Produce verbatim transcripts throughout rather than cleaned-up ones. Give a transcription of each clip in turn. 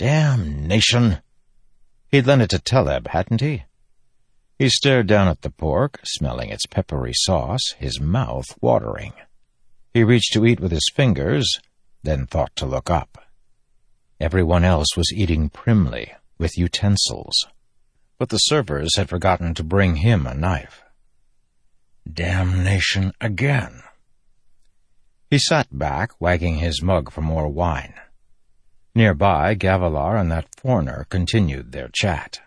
Damnation! He'd lent it to Teleb, hadn't he? He stared down at the pork, smelling its peppery sauce, his mouth watering. He reached to eat with his fingers, then thought to look up. Everyone else was eating primly, with utensils. But the servers had forgotten to bring him a knife. Damnation again! He sat back, wagging his mug for more wine. Nearby, Gavilar and that foreigner continued their chat.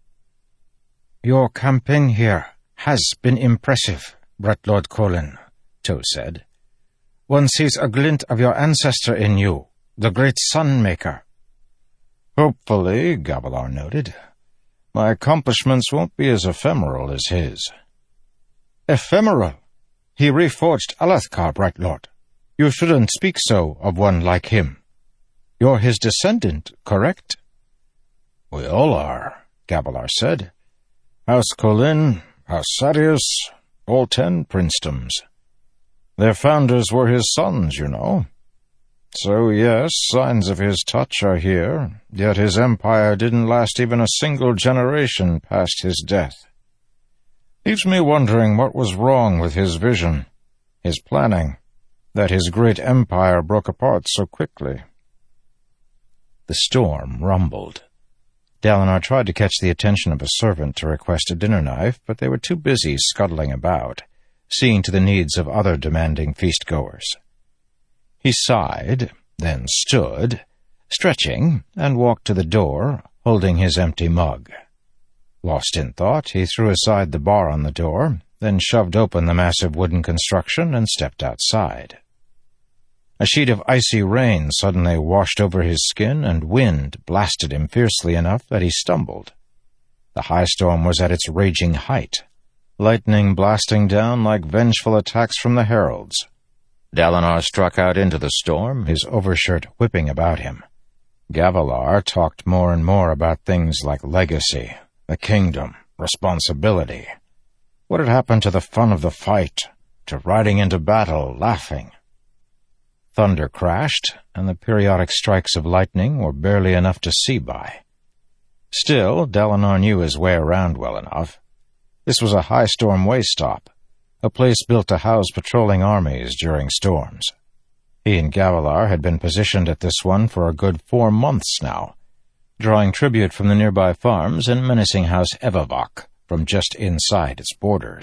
"Your campaign here has been impressive, Bright Lord Kholin," Toh said. "One sees a glint of your ancestor in you, the great Sunmaker." "Hopefully," Gavilar noted. "My accomplishments won't be as ephemeral as his." "Ephemeral? He reforged Alethkar, Bright Lord. You shouldn't speak so of one like him. You're his descendant, correct?" "We all are," Gavilar said. "House Kholin, House Sadeas, all ten princedoms. Their founders were his sons, you know. So yes, signs of his touch are here, yet his empire didn't last even a single generation past his death. Leaves me wondering what was wrong with his vision, his planning, that his great empire broke apart so quickly." The storm rumbled. Dalinar tried to catch the attention of a servant to request a dinner knife, but they were too busy scuttling about, seeing to the needs of other demanding feast-goers. He sighed, then stood, stretching, and walked to the door, holding his empty mug. Lost in thought, he threw aside the bar on the door, then shoved open the massive wooden construction and stepped outside. A sheet of icy rain suddenly washed over his skin, and wind blasted him fiercely enough that he stumbled. The high storm was at its raging height, lightning blasting down like vengeful attacks from the heralds. Dalinar struck out into the storm, his overshirt whipping about him. Gavilar talked more and more about things like legacy, the kingdom, responsibility. What had happened to the fun of the fight, to riding into battle, laughing? Thunder crashed, and the periodic strikes of lightning were barely enough to see by. Still, Dalinar knew his way around well enough. This was a high-storm way stop, a place built to house patrolling armies during storms. He and Gavilar had been positioned at this one for a good four months now, drawing tribute from the nearby farms and menacing House Evavok from just inside its borders.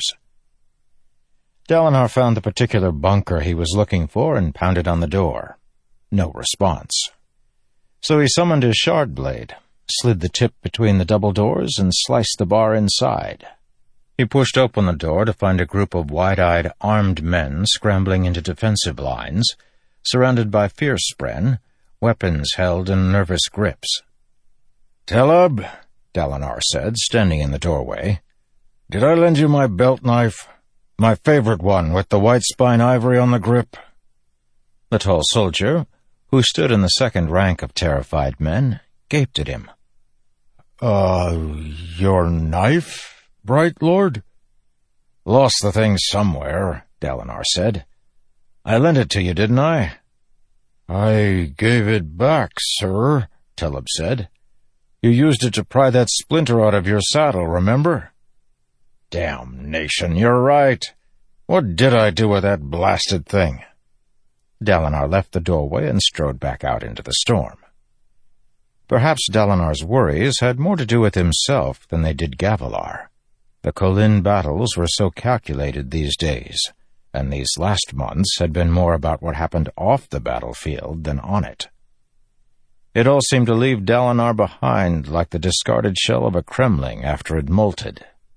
Dalinar found the particular bunker he was looking for and pounded on the door. No response. So he summoned his shard blade, slid the tip between the double doors, and sliced the bar inside. He pushed open the door to find a group of wide-eyed, armed men scrambling into defensive lines, surrounded by fierce spren, weapons held in nervous grips. "Teleb," Dalinar said, standing in the doorway, "did I lend you my belt knife? My favorite one, with the white spine ivory on the grip?" The tall soldier, who stood in the second rank of terrified men, gaped at him. Uh, your knife, Bright Lord?" "Lost the thing somewhere," Dalinar said. "I lent it to you, didn't I?" "I gave it back, sir," Teleb said. "You used it to pry that splinter out of your saddle, remember?" "Damnation, you're right. What did I do with that blasted thing?" Dalinar left the doorway and strode back out into the storm. Perhaps Dalinar's worries had more to do with himself than they did Gavilar. The Kholin battles were so calculated these days, and these last months had been more about what happened off the battlefield than on it. It all seemed to leave Dalinar behind like the discarded shell of a cremling after it molted.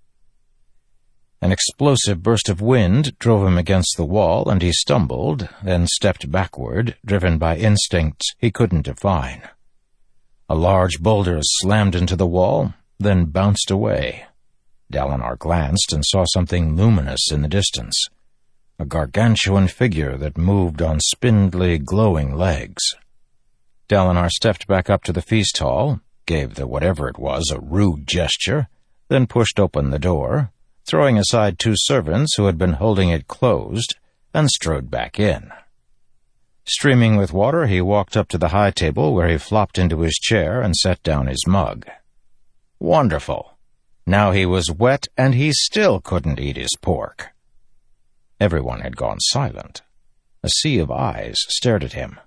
An explosive burst of wind drove him against the wall, and he stumbled, then stepped backward, driven by instincts he couldn't define. A large boulder slammed into the wall, then bounced away. Dalinar glanced and saw something luminous in the distance, a gargantuan figure that moved on spindly, glowing legs. Dalinar stepped back up to the feast hall, gave the whatever it was a rude gesture, then pushed open the door, throwing aside two servants who had been holding it closed, and strode back in. Streaming with water, he walked up to the high table where he flopped into his chair and set down his mug. Wonderful. Now he was wet, and he still couldn't eat his pork. Everyone had gone silent. A sea of eyes stared at him.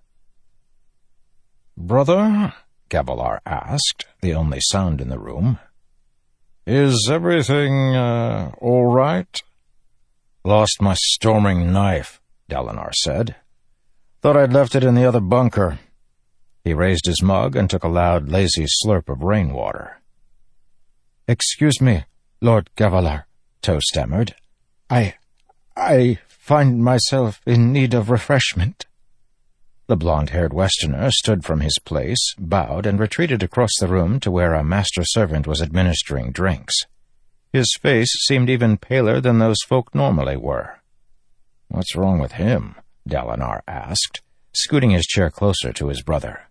"Brother," Gavilar asked, the only sound in the room, "is everything, uh, all right?" "Lost my storming knife," Dalinar said. "Thought I'd left it in the other bunker." He raised his mug and took a loud, lazy slurp of rainwater. "Excuse me, Lord Gavilar," Toh stammered. I... I find myself in need of refreshment." The blonde-haired Westerner stood from his place, bowed, and retreated across the room to where a master servant was administering drinks. His face seemed even paler than those folk normally were. "What's wrong with him?" Dalinar asked, scooting his chair closer to his brother.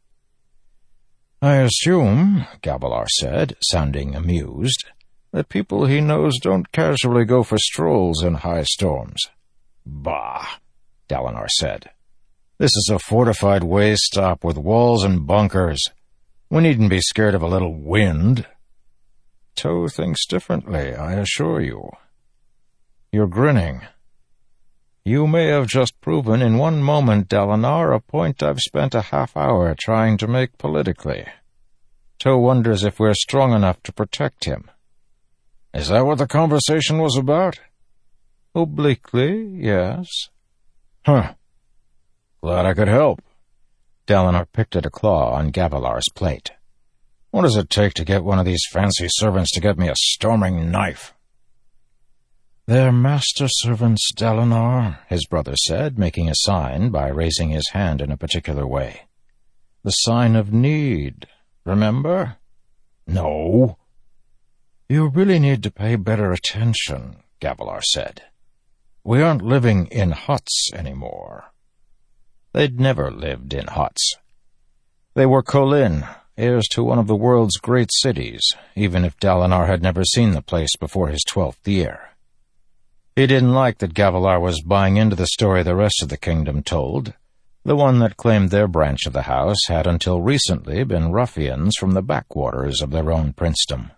"I assume," Gavilar said, sounding amused, "that people he knows don't casually go for strolls in high storms." "Bah," Dalinar said. "This is a fortified way stop with walls and bunkers. We needn't be scared of a little wind." "Toh thinks differently, I assure you." "You're grinning." "You may have just proven in one moment, Dalinar, a point I've spent a half hour trying to make politically. Toh wonders if we're strong enough to protect him." "Is that what the conversation was about?" "Obliquely, yes." "Huh. Glad I could help." Dalinar picked at a claw on Gavilar's plate. "What does it take to get one of these fancy servants to get me a storming knife?" "They're master servants, Dalinar," his brother said, making a sign by raising his hand in a particular way. "The sign of need, remember?" "No." "You really need to pay better attention," Gavilar said. "We aren't living in huts anymore." They'd never lived in huts. They were Kholin, heirs to one of the world's great cities, even if Dalinar had never seen the place before his twelfth year. He didn't like that Gavilar was buying into the story the rest of the kingdom told. The one that claimed their branch of the house had until recently been ruffians from the backwaters of their own princedom.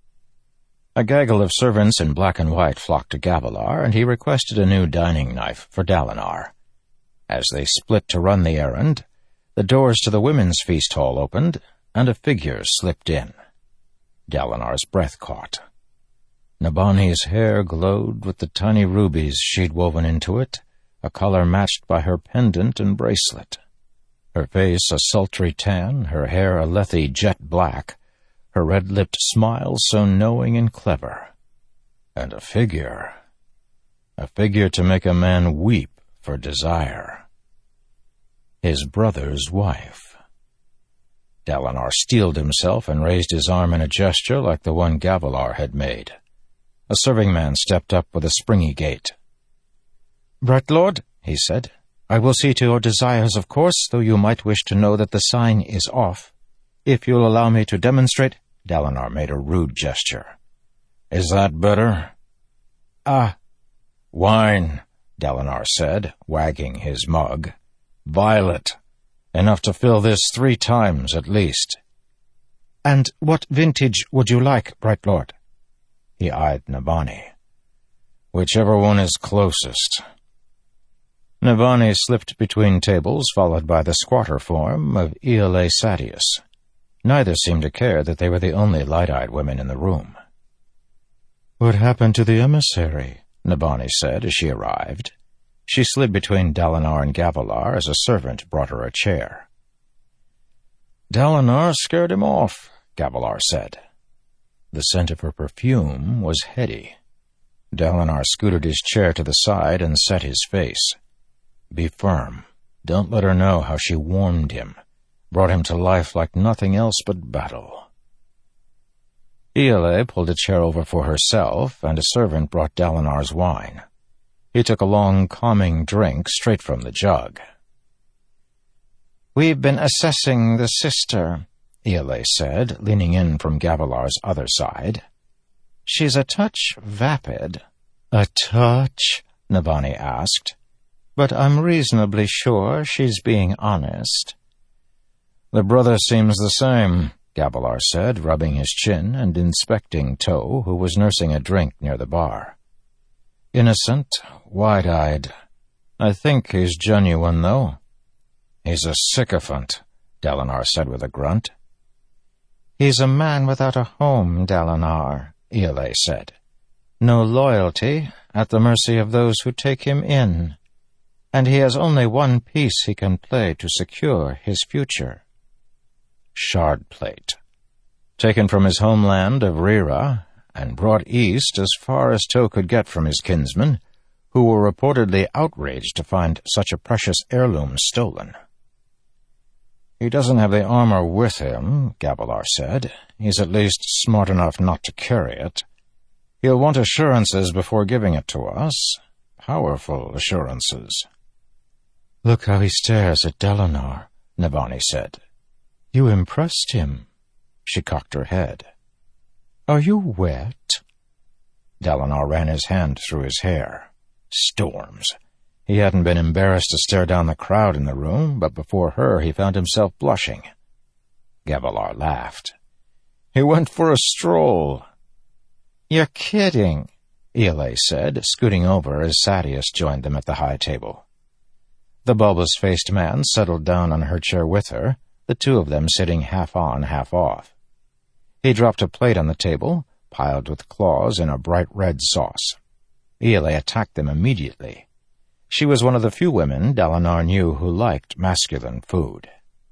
A gaggle of servants in black and white flocked to Gavilar, and he requested a new dining knife for Dalinar. As they split to run the errand, the doors to the women's feast hall opened, and a figure slipped in. Dalinar's breath caught. Nabani's hair glowed with the tiny rubies she'd woven into it, a color matched by her pendant and bracelet. Her face a sultry tan, her hair a lethe jet black, her red-lipped smile so knowing and clever. And a figure. A figure to make a man weep for desire. His brother's wife. Dalinar steeled himself and raised his arm in a gesture like the one Gavilar had made. A serving man stepped up with a springy gait. "Bright Lord," he said, "I will see to your desires, of course, though you might wish to know that the sign is off. If you'll allow me to demonstrate—" Dalinar made a rude gesture. "Is that better?" "Ah." "Wine," Dalinar said, wagging his mug. "Violet. Enough to fill this three times at least." "And what vintage would you like, Bright Lord?" He eyed Nabani. "Whichever one is closest." Nabani slipped between tables, followed by the squatter form of Iole Sadius. Neither seemed to care that they were the only light-eyed women in the room. "What happened to the emissary?" Nabani said as she arrived. She slid between Dalinar and Gavilar as a servant brought her a chair. "Dalinar scared him off," Gavilar said. The scent of her perfume was heady. Dalinar scooted his chair to the side and set his face. "Be firm. Don't let her know how she warmed him, brought him to life like nothing else but battle." Iole pulled a chair over for herself, and a servant brought Dalinar's wine. He took a long, calming drink straight from the jug. "We've been assessing the sister," Iole said, leaning in from Gavilar's other side. "She's a touch vapid." "A touch?" Nabani asked. but I'm reasonably sure she's being honest." "The brother seems the same," Gavilar said, rubbing his chin and inspecting Tow, who was nursing a drink near the bar. "Innocent, wide-eyed. I think he's genuine, though." "He's a sycophant," Dalinar said with a grunt. "He's a man without a home, Dalinar," Ialai said. "No loyalty, at the mercy of those who take him in. And he has only one piece he can play to secure his future." Shard plate. Taken from his homeland of Rira and brought east as far as Tow could get from his kinsmen, who were reportedly outraged to find such a precious heirloom stolen. "He doesn't have the armor with him," Gavilar said. "He's at least smart enough not to carry it. He'll want assurances before giving it to us. Powerful assurances." "Look how he stares at Dalinar," Navani said. "You impressed him." She cocked her head. "Are you wet?" Dalinar ran his hand through his hair. Storms. He hadn't been embarrassed to stare down the crowd in the room, but before her he found himself blushing. Gavilar laughed. "He went for a stroll." "You're kidding," Ialai said, scooting over as Sadeas joined them at the high table. The bulbous-faced man settled down on her chair with her, the two of them sitting half on, half off. He dropped a plate on the table, piled with claws in a bright red sauce. Ialai attacked them immediately. She was one of the few women Dalinar knew who liked masculine food.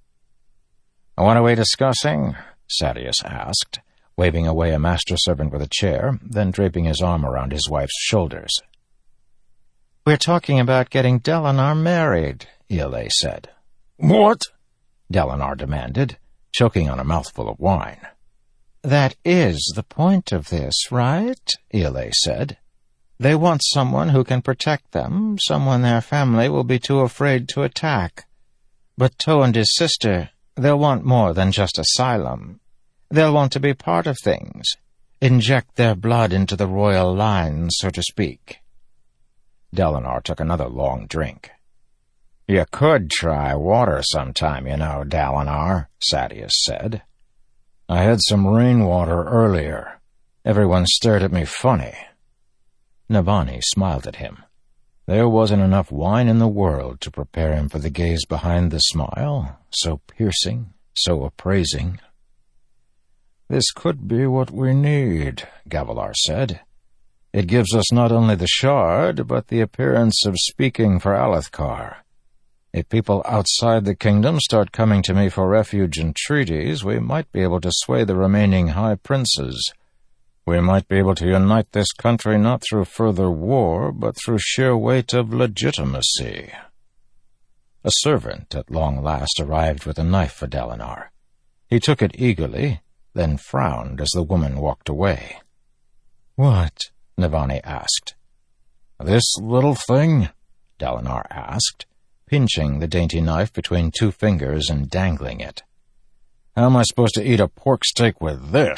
"What are we discussing?" Sadeas asked, waving away a master-servant with a chair, then draping his arm around his wife's shoulders. "We're talking about getting Dalinar married," Ialai said. "What?" Dalinar demanded, choking on a mouthful of wine. "That is the point of this, right?" Ialai said. "They want someone who can protect them, someone their family will be too afraid to attack. But Tow and his sister, they'll want more than just asylum. They'll want to be part of things, inject their blood into the royal line, so to speak." Dalinar took another long drink. "You could try water sometime, you know, Dalinar," Sadeas said. "I had some rainwater earlier. Everyone stared at me funny." Navani smiled at him. There wasn't enough wine in the world to prepare him for the gaze behind the smile, so piercing, so appraising. "This could be what we need," Gavilar said. "It gives us not only the shard, but the appearance of speaking for Alethkar. If people outside the kingdom start coming to me for refuge and treaties, we might be able to sway the remaining high princes. We might be able to unite this country not through further war, but through sheer weight of legitimacy." A servant at long last arrived with a knife for Dalinar. He took it eagerly, then frowned as the woman walked away. "What?" Navani asked. "This little thing?" Dalinar asked, pinching the dainty knife between two fingers and dangling it. "How am I supposed to eat a pork steak with this?"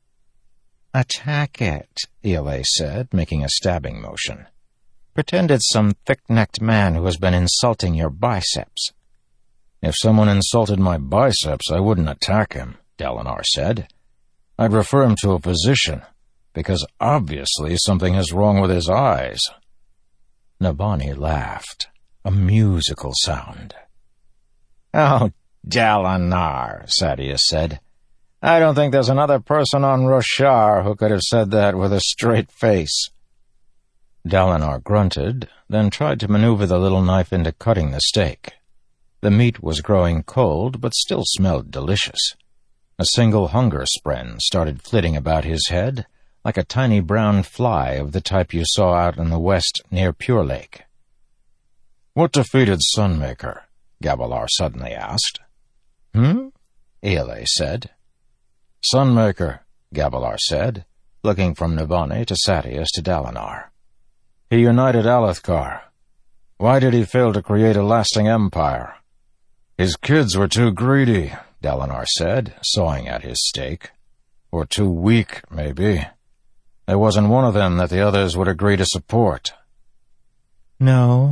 "Attack it," Ialai said, making a stabbing motion. "Pretend it's some thick-necked man who has been insulting your biceps." "If someone insulted my biceps, I wouldn't attack him," Dalinar said. "I'd refer him to a physician, because obviously something is wrong with his eyes." Navani laughed, a musical sound. "Oh, Dalinar," Sadeas said. "I don't think there's another person on Roshar who could have said that with a straight face." Dalinar grunted, then tried to maneuver the little knife into cutting the steak. The meat was growing cold, but still smelled delicious. A single hunger spren started flitting about his head, like a tiny brown fly of the type you saw out in the west near Pure Lake. "What defeated Sunmaker?" Gavilar suddenly asked. "Hmm?" Ialai said. "Sunmaker," Gavilar said, looking from Navani to Sadeas to Dalinar. "He united Alethkar. Why did he fail to create a lasting empire?" "His kids were too greedy," Dalinar said, sawing at his steak. "Or too weak, maybe. There wasn't one of them that the others would agree to support." "No,"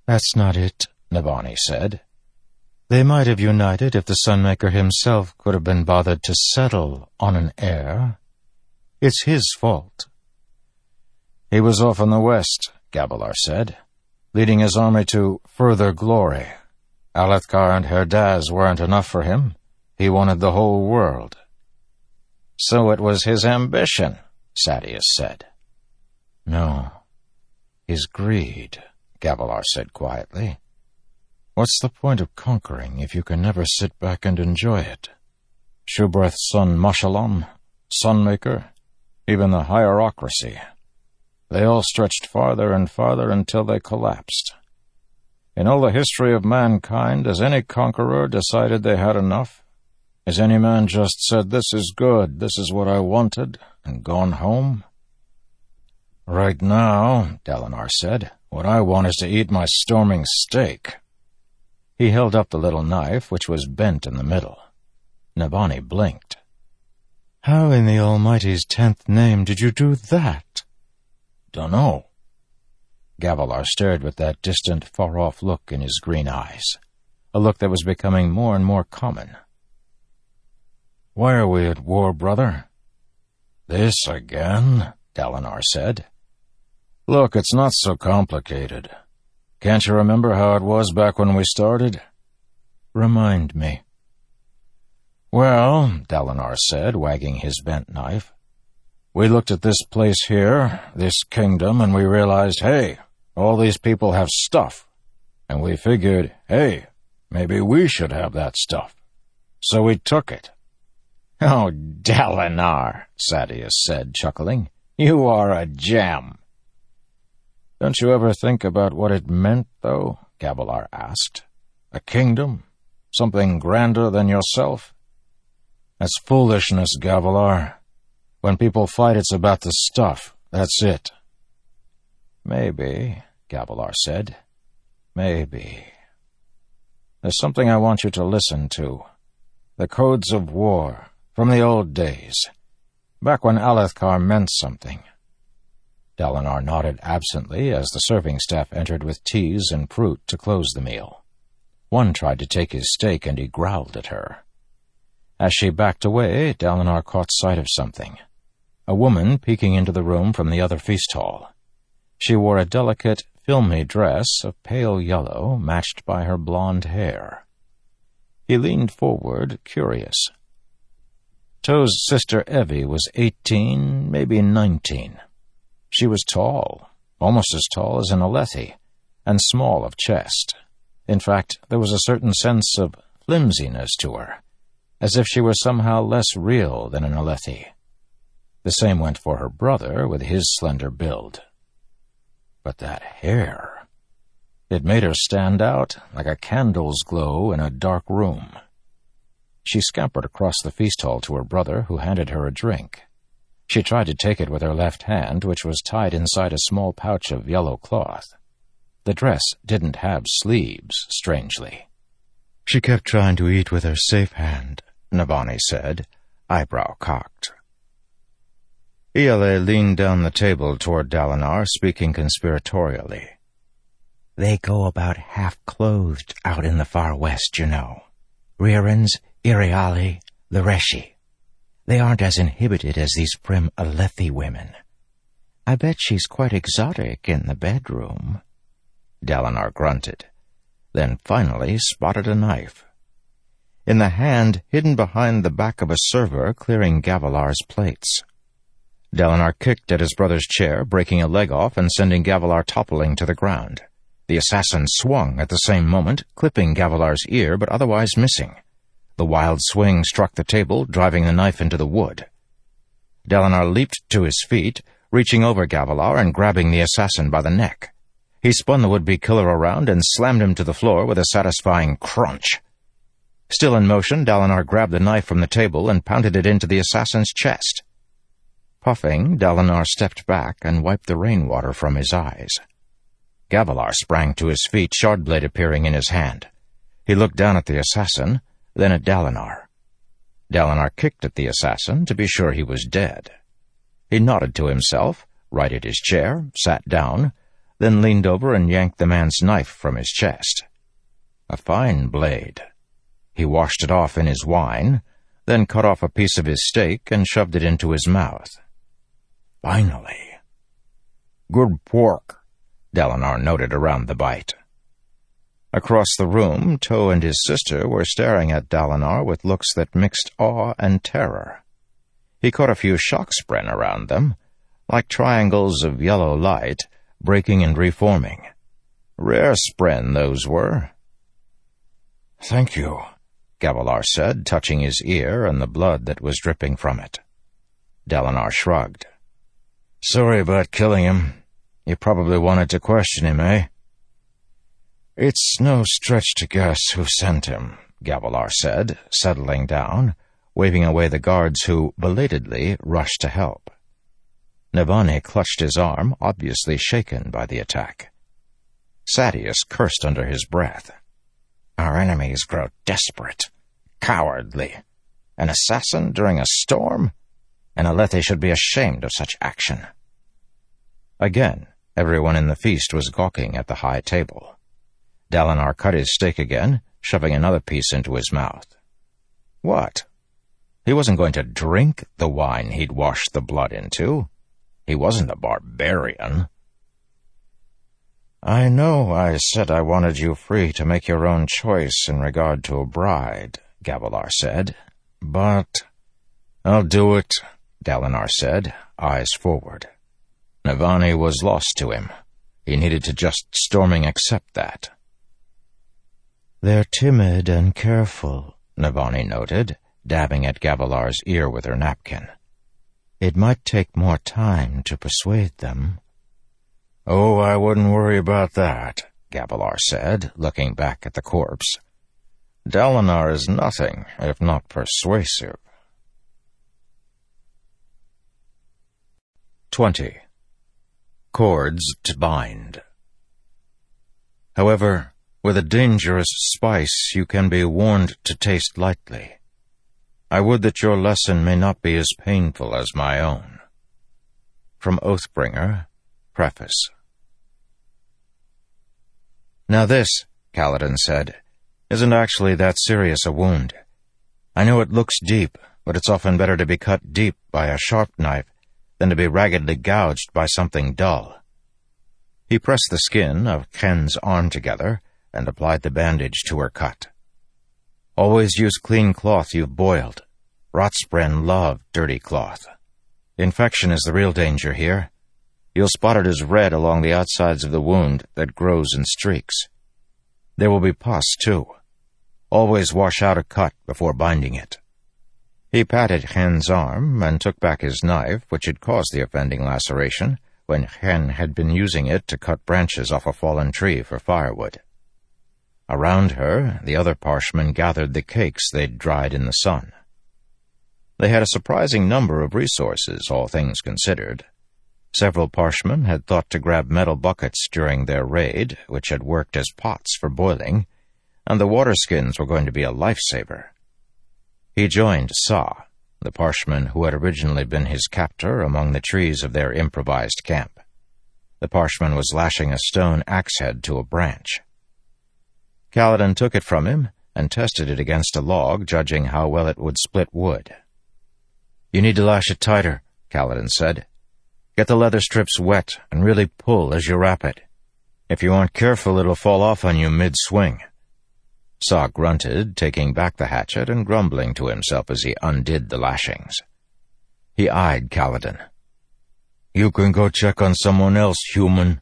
"That's not it," Navani said. "They might have united if the Sunmaker himself could have been bothered to settle on an heir. It's his fault." "He was off in the west," Gavilar said, "leading his army to further glory. Alethkar and Herdaz weren't enough for him. He wanted the whole world." "So it was his ambition," Sadeas said. "No, his greed," Gavilar said quietly. "What's the point of conquering if you can never sit back and enjoy it? Shubreth's son Mashalon, Sunmaker, even the hierocracy. They all stretched farther and farther until they collapsed. In all the history of mankind, has any conqueror decided they had enough? Has any man just said, 'This is good, this is what I wanted,' and gone home?" "Right now," Dalinar said, "what I want is to eat my storming steak." He held up the little knife, which was bent in the middle. Navani blinked. "How in the Almighty's tenth name did you do that?" "Dunno." Gavilar stared with that distant, far-off look in his green eyes, a look that was becoming more and more common. "Why are we at war, brother?" "This again?" Dalinar said. "Look, it's not so complicated. Can't you remember how it was back when we started?" "Remind me." "Well," Dalinar said, wagging his bent knife, "we looked at this place here, this kingdom, and we realized, hey, all these people have stuff. And we figured, hey, maybe we should have that stuff. So we took it." "Oh, Dalinar," Sadeas said, chuckling, "you are a gem." "Don't you ever think about what it meant, though?" Gavilar asked. "A kingdom? Something grander than yourself? That's foolishness, Gavilar. When people fight, it's about the stuff. That's it." "Maybe," Gavilar said. "Maybe. There's something I want you to listen to. The codes of war, from the old days, back when Alethkar meant something." Dalinar nodded absently as the serving staff entered with teas and fruit to close the meal. One tried to take his steak, and he growled at her. As she backed away, Dalinar caught sight of something. A woman peeking into the room from the other feast hall. She wore a delicate, filmy dress of pale yellow, matched by her blonde hair. He leaned forward, curious. To's sister Evie was eighteen, maybe nineteen. She was tall, almost as tall as an Alethi, and small of chest. In fact, there was a certain sense of flimsiness to her, as if she were somehow less real than an Alethi. The same went for her brother, with his slender build. But that hair! It made her stand out like a candle's glow in a dark room. She scampered across the feast hall to her brother, who handed her a drink. She tried to take it with her left hand, which was tied inside a small pouch of yellow cloth. The dress didn't have sleeves, strangely. "She kept trying to eat with her safe hand," Navani said, eyebrow cocked. Ialeh leaned down the table toward Dalinar, speaking conspiratorially. "They go about half-clothed out in the far west, you know. Rirans, Iriali, the Reshi. They aren't as inhibited as these prim Alethi women. I bet she's quite exotic in the bedroom." Dalinar grunted, then finally spotted a knife. In the hand, hidden behind the back of a server, clearing Gavilar's plates. Dalinar kicked at his brother's chair, breaking a leg off and sending Gavilar toppling to the ground. The assassin swung at the same moment, clipping Gavilar's ear, but otherwise missing. The wild swing struck the table, driving the knife into the wood. Dalinar leaped to his feet, reaching over Gavilar and grabbing the assassin by the neck. He spun the would-be killer around and slammed him to the floor with a satisfying crunch. Still in motion, Dalinar grabbed the knife from the table and pounded it into the assassin's chest. Puffing, Dalinar stepped back and wiped the rainwater from his eyes. Gavilar sprang to his feet, Shardblade appearing in his hand. He looked down at the assassin, then at Dalinar. Dalinar kicked at the assassin to be sure he was dead. He nodded to himself, righted his chair, sat down, then leaned over and yanked the man's knife from his chest. A fine blade. He washed it off in his wine, then cut off a piece of his steak and shoved it into his mouth. Finally. Good pork, Dalinar noted around the bite. Across the room, Toh and his sister were staring at Dalinar with looks that mixed awe and terror. He caught a few shock spren around them, like triangles of yellow light, breaking and reforming. Rare spren those were. Thank you, Gavilar said, touching his ear and the blood that was dripping from it. Dalinar shrugged. Sorry about killing him. You probably wanted to question him, eh? It's no stretch to guess who sent him, Gavilar said, settling down, waving away the guards who, belatedly, rushed to help. Navani clutched his arm, obviously shaken by the attack. Sadeas cursed under his breath. Our enemies grow desperate, cowardly. An assassin during a storm? And Alethi should be ashamed of such action. Again, everyone in the feast was gawking at the high table. Dalinar cut his steak again, shoving another piece into his mouth. What? He wasn't going to drink the wine he'd washed the blood into. He wasn't a barbarian. I know I said I wanted you free to make your own choice in regard to a bride, Gavilar said, but... I'll do it, Dalinar said, eyes forward. Navani was lost to him. He needed to just storming accept that. They're timid and careful, Navani noted, dabbing at Gavilar's ear with her napkin. It might take more time to persuade them. Oh, I wouldn't worry about that, Gavilar said, looking back at the corpse. Dalinar is nothing if not persuasive. Twenty. Cords to bind. However, with a dangerous spice you can be warned to taste lightly. I would that your lesson may not be as painful as my own. From Oathbringer, Preface. Now this, Kaladin said, isn't actually that serious a wound. I know it looks deep, but it's often better to be cut deep by a sharp knife than to be raggedly gouged by something dull. He pressed the skin of Khen's arm together and applied the bandage to her cut. Always use clean cloth you've boiled. Rotspren love dirty cloth. Infection is the real danger here. You'll spot it as red along the outsides of the wound that grows in streaks. There will be pus, too. Always wash out a cut before binding it. He patted Khen's arm and took back his knife, which had caused the offending laceration, when Khen had been using it to cut branches off a fallen tree for firewood. Around her, the other Parshmen gathered the cakes they'd dried in the sun. They had a surprising number of resources, all things considered. Several Parshmen had thought to grab metal buckets during their raid, which had worked as pots for boiling, and the water skins were going to be a lifesaver. He joined Sa, the Parshman who had originally been his captor among the trees of their improvised camp. The Parshman was lashing a stone axe head to a branch. Kaladin took it from him and tested it against a log, judging how well it would split wood. You need to lash it tighter, Kaladin said. Get the leather strips wet and really pull as you wrap it. If you aren't careful, it'll fall off on you mid-swing. Sa grunted, taking back the hatchet and grumbling to himself as he undid the lashings. He eyed Kaladin. You can go check on someone else, human.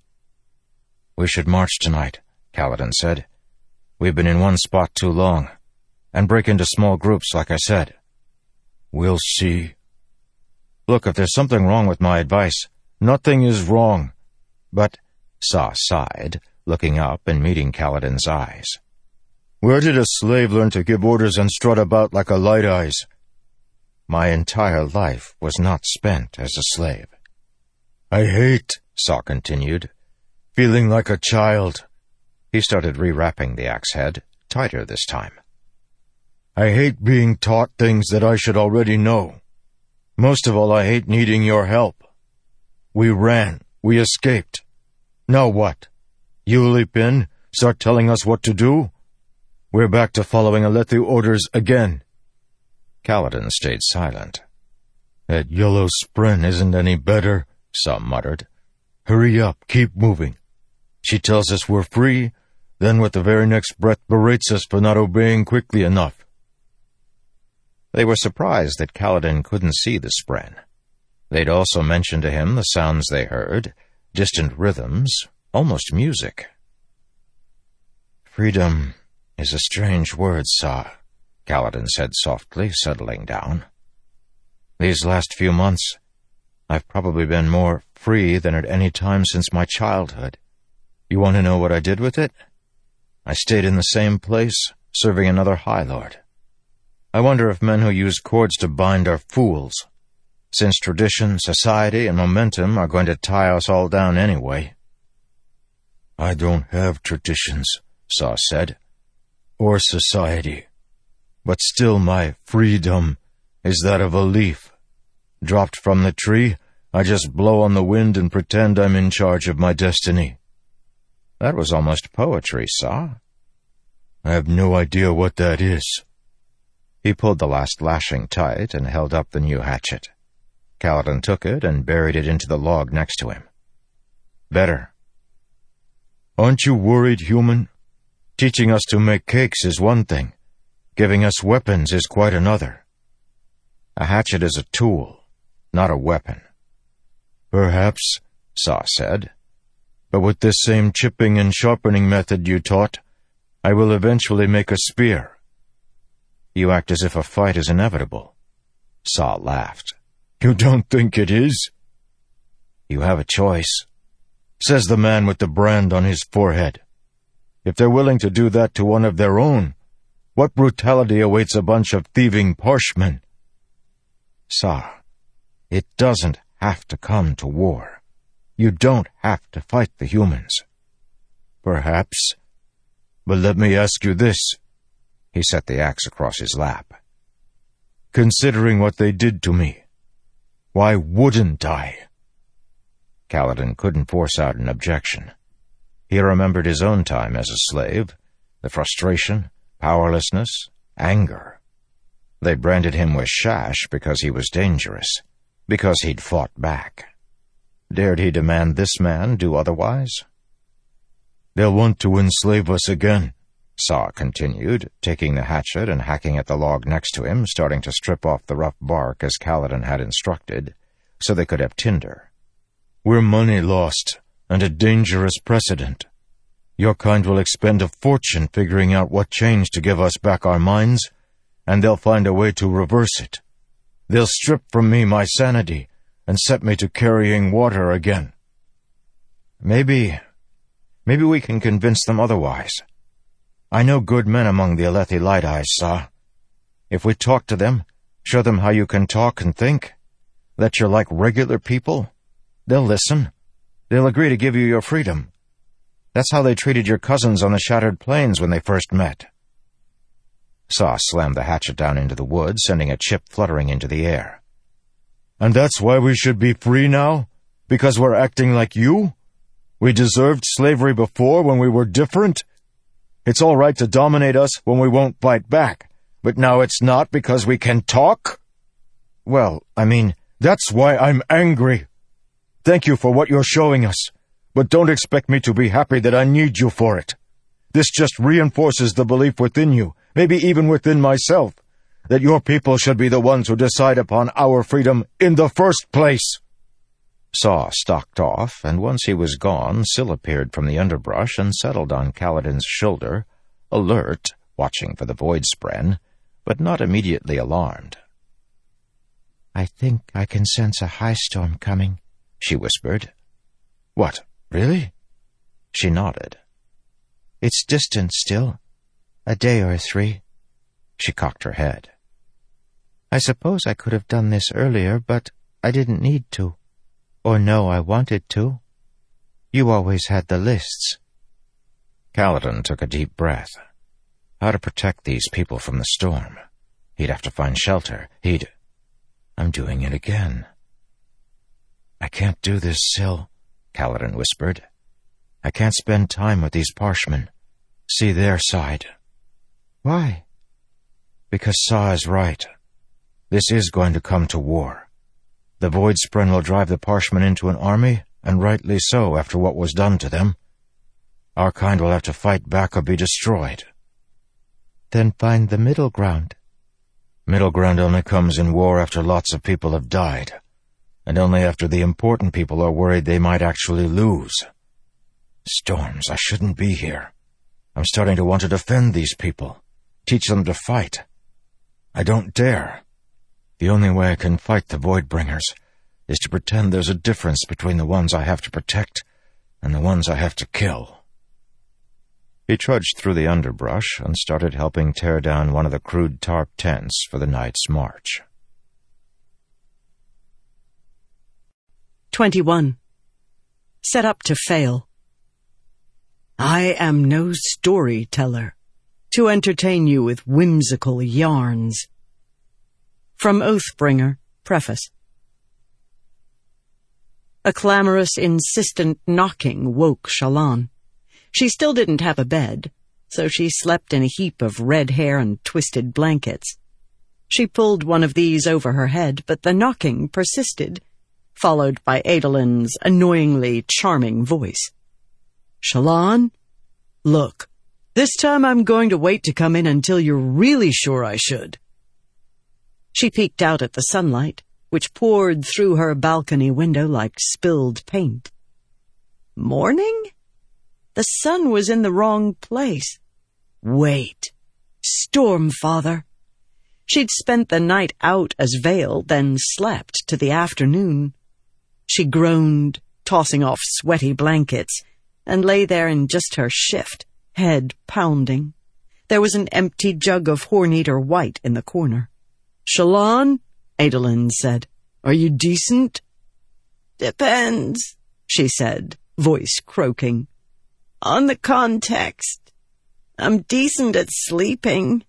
We should march tonight, Kaladin said. We've been in one spot too long, and break into small groups like I said. We'll see. Look, if there's something wrong with my advice, nothing is wrong. But, Sa sighed, looking up and meeting Kaladin's eyes. Where did a slave learn to give orders and strut about like a light-eyes? My entire life was not spent as a slave. I hate, Sa continued, feeling like a child. He started rewrapping the axe head, tighter this time. I hate being taught things that I should already know. Most of all, I hate needing your help. We ran. We escaped. Now what? You leap in, start telling us what to do? We're back to following Alethi orders again. Kaladin stayed silent. That yellow spren isn't any better, some muttered. Hurry up, keep moving. She tells us we're free, then with the very next breath berates us for not obeying quickly enough. They were surprised that Kaladin couldn't see the spren. They'd also mentioned to him the sounds they heard, distant rhythms, almost music. Freedom is a strange word, Sa, Kaladin said softly, settling down. These last few months, I've probably been more free than at any time since my childhood. You want to know what I did with it? I stayed in the same place, serving another High Lord. I wonder if men who use cords to bind are fools, since tradition, society, and momentum are going to tie us all down anyway. I don't have traditions, Sa said, or society, but still my freedom is that of a leaf. Dropped from the tree, I just blow on the wind and pretend I'm in charge of my destiny. That was almost poetry, Sa. I have no idea what that is. He pulled the last lashing tight and held up the new hatchet. Kaladin took it and buried it into the log next to him. Better. Aren't you worried, human? Teaching us to make cakes is one thing. Giving us weapons is quite another. A hatchet is a tool, not a weapon. Perhaps, Sa said. But with this same chipping and sharpening method you taught, I will eventually make a spear. You act as if a fight is inevitable. Sa laughed. You don't think it is? You have a choice, says the man with the brand on his forehead. If they're willing to do that to one of their own, what brutality awaits a bunch of thieving parshmen? Sa, it doesn't have to come to war. You don't have to fight the humans. Perhaps. But let me ask you this. He set the axe across his lap. Considering what they did to me, why wouldn't I? Kaladin couldn't force out an objection. He remembered his own time as a slave, the frustration, powerlessness, anger. They branded him with Shash because he was dangerous, because he'd fought back. Dared he demand this man do otherwise? They'll want to enslave us again, Sa continued, taking the hatchet and hacking at the log next to him, starting to strip off the rough bark as Kaladin had instructed, so they could have tinder. We're money lost, and a dangerous precedent. Your kind will expend a fortune figuring out what changed to give us back our minds, and they'll find a way to reverse it. They'll strip from me my sanity and set me to carrying water again. Maybe, maybe we can convince them otherwise. I know good men among the Alethi Light Eyes, Sa. If we talk to them, show them how you can talk and think, that you're like regular people, they'll listen. They'll agree to give you your freedom. That's how they treated your cousins on the Shattered Plains when they first met. Sa slammed the hatchet down into the wood, sending a chip fluttering into the air. And that's why we should be free now? Because we're acting like you? We deserved slavery before when we were different? It's all right to dominate us when we won't fight back, but now it's not because we can talk? Well, I mean, that's why I'm angry. Thank you for what you're showing us, but don't expect me to be happy that I need you for it. This just reinforces the belief within you, maybe even within myself, that your people should be the ones who decide upon our freedom in the first place. Sa stalked off, and once he was gone, Syl appeared from the underbrush and settled on Kaladin's shoulder, alert, watching for the void spren, but not immediately alarmed. I think I can sense a high storm coming, she whispered. What, really? She nodded. It's distant still, a day or three. She cocked her head. I suppose I could have done this earlier, but I didn't need to. Or no, I wanted to. You always had the lists. Kaladin took a deep breath. How to protect these people from the storm? He'd have to find shelter. He'd... I'm doing it again. I can't do this, Syl, Kaladin whispered. I can't spend time with these Parshmen. See their side. Why? Because Sa is right. This is going to come to war. The Voidspren will drive the Parshmen into an army, and rightly so after what was done to them. Our kind will have to fight back or be destroyed. Then find the middle ground. Middle ground only comes in war after lots of people have died, and only after the important people are worried they might actually lose. Storms, I shouldn't be here. I'm starting to want to defend these people, teach them to fight. I don't dare. The only way I can fight the Voidbringers is to pretend there's a difference between the ones I have to protect and the ones I have to kill. He trudged through the underbrush and started helping tear down one of the crude tarp tents for the night's march. twenty-one. Set up to fail. I am no storyteller to entertain you with whimsical yarns. From Oathbringer, Preface. A clamorous, insistent knocking woke Shallan. She still didn't have a bed, so she slept in a heap of red hair and twisted blankets. She pulled one of these over her head, but the knocking persisted, followed by Adolin's annoyingly charming voice. Shallan? Look, this time I'm going to wait to come in until you're really sure I should. She peeked out at the sunlight, which poured through her balcony window like spilled paint. Morning? The sun was in the wrong place. Wait. Stormfather. She'd spent the night out as Vale, then slept to the afternoon. She groaned, tossing off sweaty blankets, and lay there in just her shift, head pounding. There was an empty jug of Horneater White in the corner. Shallan, Adolin said, are you decent? Depends, she said, voice croaking. On the context. I'm decent at sleeping.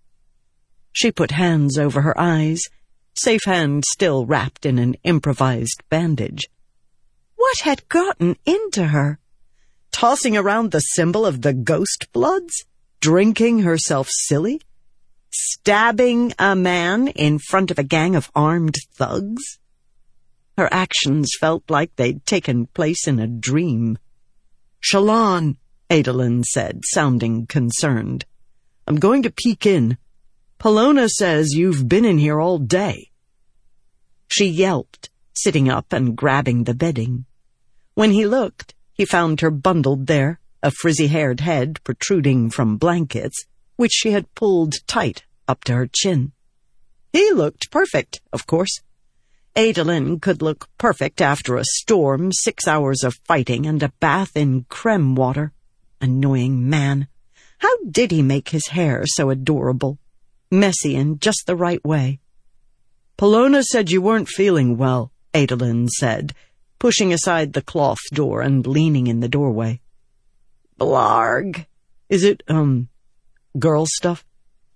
She put hands over her eyes, safe hand still wrapped in an improvised bandage. What had gotten into her? Tossing around the symbol of the Ghost Bloods? Drinking herself silly? Stabbing a man in front of a gang of armed thugs? Her actions felt like they'd taken place in a dream. Shallan, Adolin said, sounding concerned. I'm going to peek in. Pelona says you've been in here all day. She yelped, sitting up and grabbing the bedding. When he looked, he found her bundled there, a frizzy-haired head protruding from blankets, which she had pulled tight up to her chin. He looked perfect, of course. Adolin could look perfect after a storm, six hours of fighting, and a bath in creme water. Annoying man. How did he make his hair so adorable? Messy in just the right way. Pelona said you weren't feeling well, Adolin said, pushing aside the cloth door and leaning in the doorway. Blarg. Is it, um, girl stuff?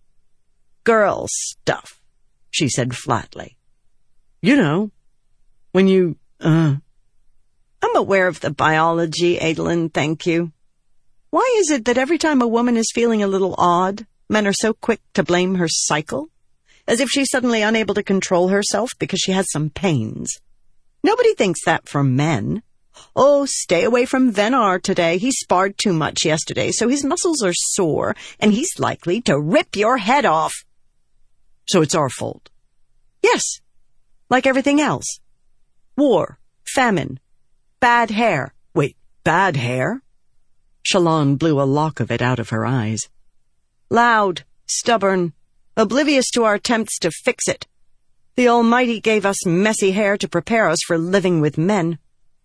Girl stuff, she said flatly. You know, when you, uh... I'm aware of the biology, Adolin, thank you. Why is it that every time a woman is feeling a little odd, men are so quick to blame her cycle? As if she's suddenly unable to control herself because she has some pains. Nobody thinks that for men. Oh, stay away from Venar today. He sparred too much yesterday, so his muscles are sore, and he's likely to rip your head off. So it's our fault. Yes. Like everything else. War, famine, bad hair. Wait, bad hair? Shallan blew a lock of it out of her eyes. Loud, stubborn, oblivious to our attempts to fix it. The Almighty gave us messy hair to prepare us for living with men.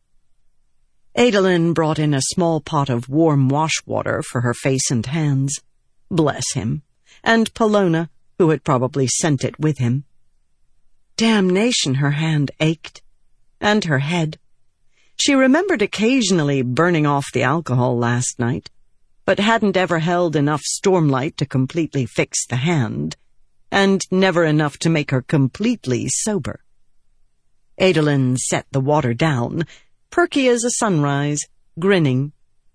Adolin brought in a small pot of warm wash water for her face and hands. Bless him. And Pelona, who had probably sent it with him. Damnation, her hand ached. And her head. She remembered occasionally burning off the alcohol last night, but hadn't ever held enough stormlight to completely fix the hand, and never enough to make her completely sober. Adolin set the water down, perky as a sunrise, grinning,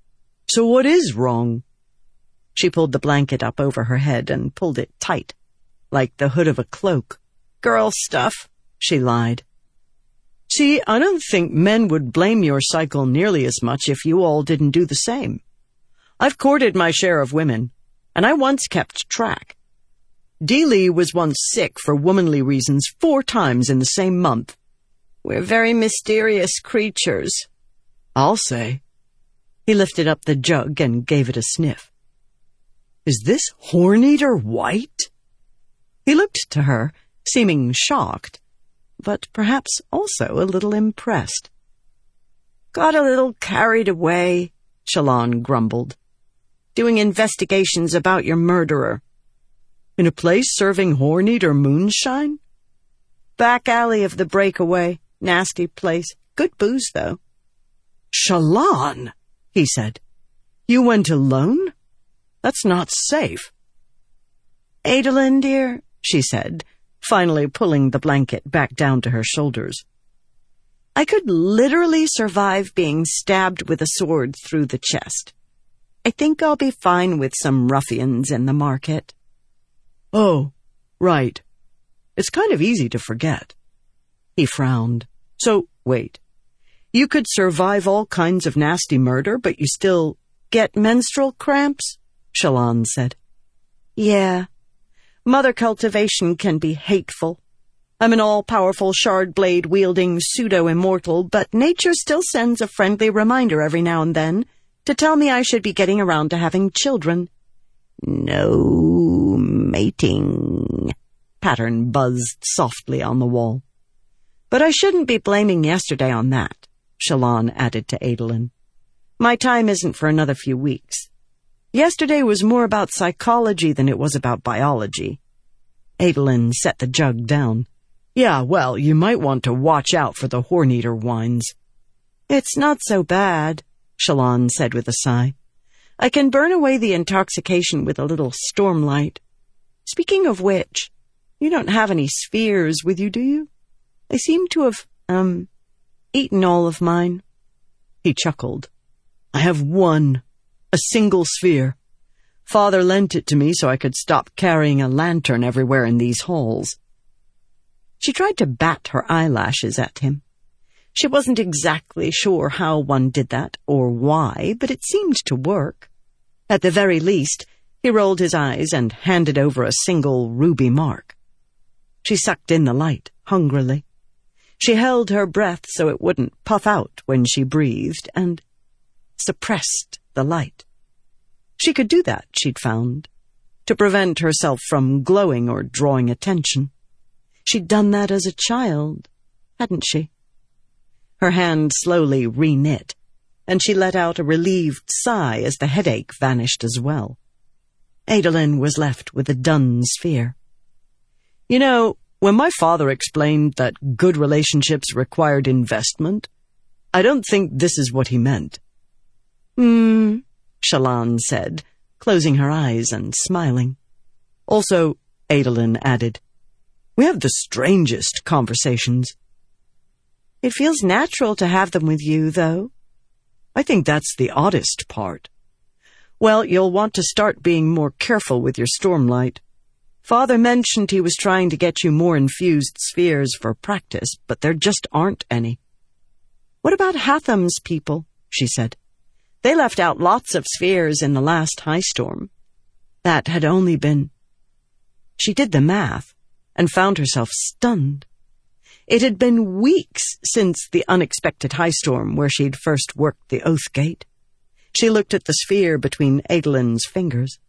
So what is wrong? She pulled the blanket up over her head and pulled it tight, like the hood of a cloak. Girl stuff, she lied. See, I don't think men would blame your cycle nearly as much if you all didn't do the same. I've courted my share of women, and I once kept track. Dealey was once sick for womanly reasons four times in the same month. We're very mysterious creatures, I'll say. He lifted up the jug and gave it a sniff. Is this Horn-Eater white? He looked to her, seeming shocked, but perhaps also a little impressed. Got a little carried away, Shallan grumbled. Doing investigations about your murderer. In a place serving Horn-Eater moonshine? Back alley of the breakaway. Nasty place. Good booze, though. Shallan, he said. You went alone? That's not safe. Adolin, dear, she said, finally pulling the blanket back down to her shoulders. I could literally survive being stabbed with a sword through the chest. I think I'll be fine with some ruffians in the market. Oh, right. It's kind of easy to forget. He frowned. So, wait. You could survive all kinds of nasty murder, but you still get menstrual cramps? Shallan said. Yeah. Mother cultivation can be hateful. I'm an all-powerful shard-blade-wielding pseudo-immortal, but nature still sends a friendly reminder every now and then to tell me I should be getting around to having children. No mating, Pattern buzzed softly on the wall. But I shouldn't be blaming yesterday on that, Shallan added to Adolin. My time isn't for another few weeks. Yesterday was more about psychology than it was about biology. Adolin set the jug down. Yeah, well, you might want to watch out for the Horn-Eater wines. It's not so bad, Shallan said with a sigh. I can burn away the intoxication with a little stormlight. Speaking of which, you don't have any spheres with you, do you? I seem to have, um, eaten all of mine. He chuckled. I have one, a single sphere. Father lent it to me so I could stop carrying a lantern everywhere in these halls. She tried to bat her eyelashes at him. She wasn't exactly sure how one did that or why, but it seemed to work. At the very least, he rolled his eyes and handed over a single ruby mark. She sucked in the light hungrily. She held her breath so it wouldn't puff out when she breathed and suppressed the light. She could do that, she'd found, to prevent herself from glowing or drawing attention. She'd done that as a child, hadn't she? Her hand slowly re-knit, and she let out a relieved sigh as the headache vanished as well. Adolin was left with a dun sphere. You know, when my father explained that good relationships required investment, I don't think this is what he meant. Hmm, Shallan said, closing her eyes and smiling. Also, Adolin added, we have the strangest conversations. It feels natural to have them with you, though. I think that's the oddest part. Well, you'll want to start being more careful with your stormlight. Father mentioned he was trying to get you more infused spheres for practice, but there just aren't any. What about Hatham's people? She said. They left out lots of spheres in the last high storm. That had only been... She did the math and found herself stunned. It had been weeks since the unexpected high storm where she'd first worked the Oath Gate. She looked at the sphere between Adolin's fingers.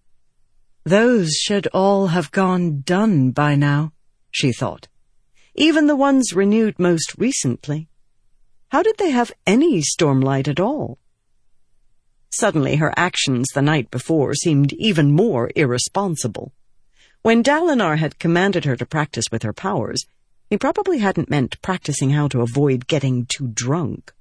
Those should all have gone done by now, she thought. Even the ones renewed most recently. How did they have any stormlight at all? Suddenly her actions the night before seemed even more irresponsible. When Dalinar had commanded her to practice with her powers, he probably hadn't meant practicing how to avoid getting too drunk.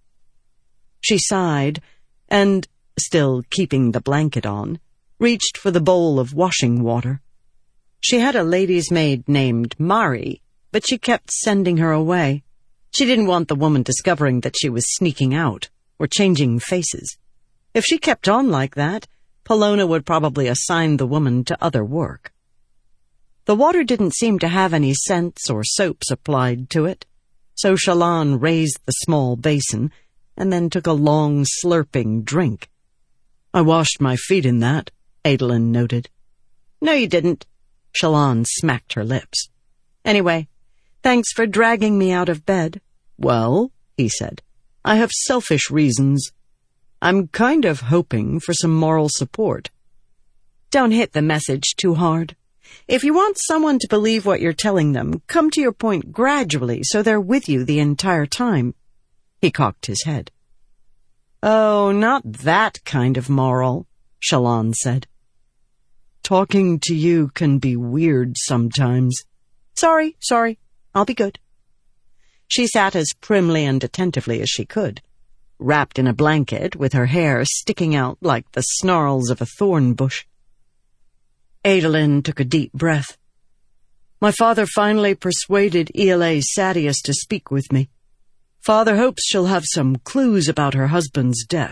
She sighed, and, still keeping the blanket on, reached for the bowl of washing water. She had a lady's maid named Mari, but she kept sending her away. She didn't want the woman discovering that she was sneaking out or changing faces. If she kept on like that, Polona would probably assign the woman to other work. The water didn't seem to have any scents or soaps applied to it, so Shallan raised the small basin and then took a long slurping drink. "I washed my feet in that," Adolin noted. "No, you didn't." Shallan smacked her lips. "Anyway, thanks for dragging me out of bed." "Well," he said, "I have selfish reasons. I'm kind of hoping for some moral support." "Don't hit the message too hard. If you want someone to believe what you're telling them, come to your point gradually so they're with you the entire time." He cocked his head. "Oh, not that kind of moral," Shallan said. "Talking to you can be weird sometimes." Sorry, sorry. I'll be good." She sat as primly and attentively as she could, wrapped in a blanket with her hair sticking out like the snarls of a thorn bush. Adolin took a deep breath. "My father finally persuaded E L A Sadeas to speak with me. Father hopes she'll have some clues about her husband's death."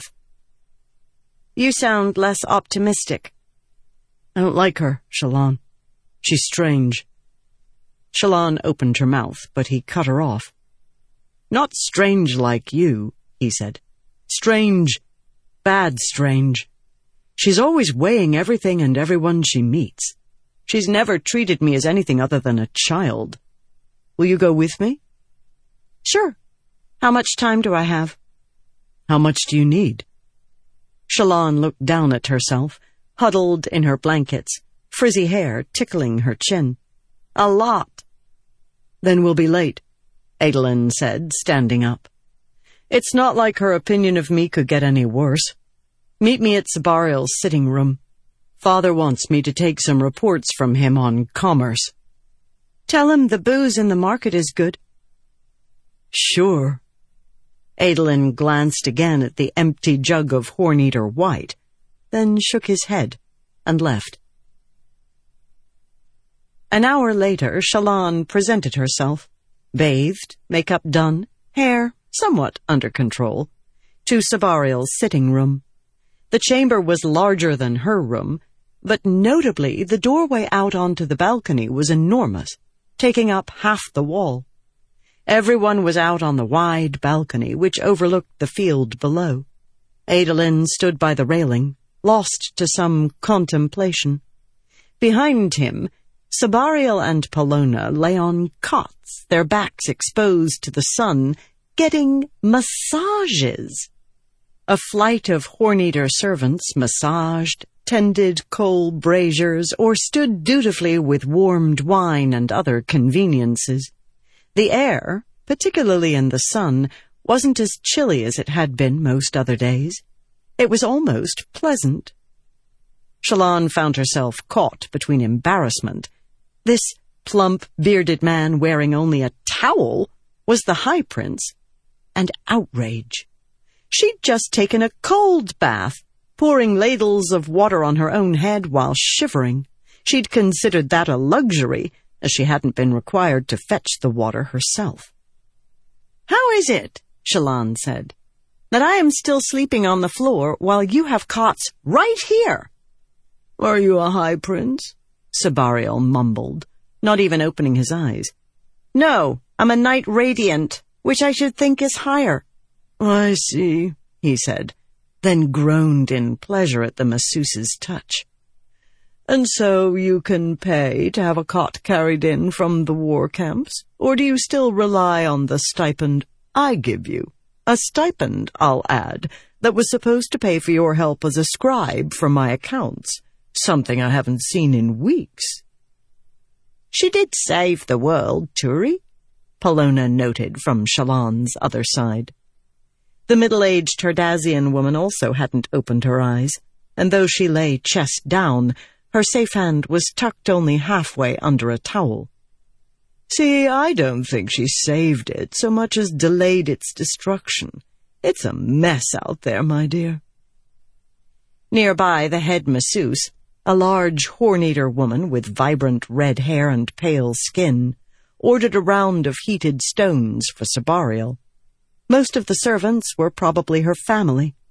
"You sound less optimistic." "I don't like her, Shallan. She's strange." Shallan opened her mouth, but he cut her off. "Not strange like you," he said. "Strange, bad strange. She's always weighing everything and everyone she meets. She's never treated me as anything other than a child. Will you go with me?" "Sure. How much time do I have?" "How much do you need?" Shallan looked down at herself, huddled in her blankets, frizzy hair tickling her chin. "A lot." "Then we'll be late," Adolin said, standing up. "It's not like her opinion of me could get any worse. Meet me at Sebarial's sitting room. Father wants me to take some reports from him on commerce." "Tell him the booze in the market is good." "Sure." Adolin glanced again at the empty jug of Horneater White, then shook his head and left. An hour later, Shallan presented herself, bathed, makeup done, hair somewhat under control, to Sebarial's sitting room. The chamber was larger than her room, but notably the doorway out onto the balcony was enormous, taking up half the wall. Everyone was out on the wide balcony, which overlooked the field below. Adolin stood by the railing, lost to some contemplation. Behind him, Sebarial and Polona lay on cots, their backs exposed to the sun, getting massages. A flight of Horneater servants massaged, tended coal braziers, or stood dutifully with warmed wine and other conveniences. The air, particularly in the sun, wasn't as chilly as it had been most other days. It was almost pleasant. Shallan found herself caught between embarrassment. This plump, bearded man wearing only a towel was the High Prince, and outrage. She'd just taken a cold bath, pouring ladles of water on her own head while shivering. She'd considered that a luxury, as she hadn't been required to fetch the water herself. "How is it," Shallan said, "that I am still sleeping on the floor while you have cots right here?" "Are you a High Prince?" Sebarial mumbled, not even opening his eyes. "No, I'm a Knight Radiant, which I should think is higher." "I see," he said, then groaned in pleasure at the masseuse's touch. "And so you can pay to have a cot carried in from the war camps, or do you still rely on the stipend I give you? A stipend, I'll add, that was supposed to pay for your help as a scribe for my accounts, something I haven't seen in weeks." "She did save the world, Turi," Polona noted from Shallan's other side. The middle-aged Herdazian woman also hadn't opened her eyes, and though she lay chest down, her safe hand was tucked only halfway under a towel. "See, I don't think she saved it so much as delayed its destruction. It's a mess out there, my dear." Nearby, the head masseuse, a large Horneater woman with vibrant red hair and pale skin, ordered a round of heated stones for Sebarial. Most of the servants were probably her family.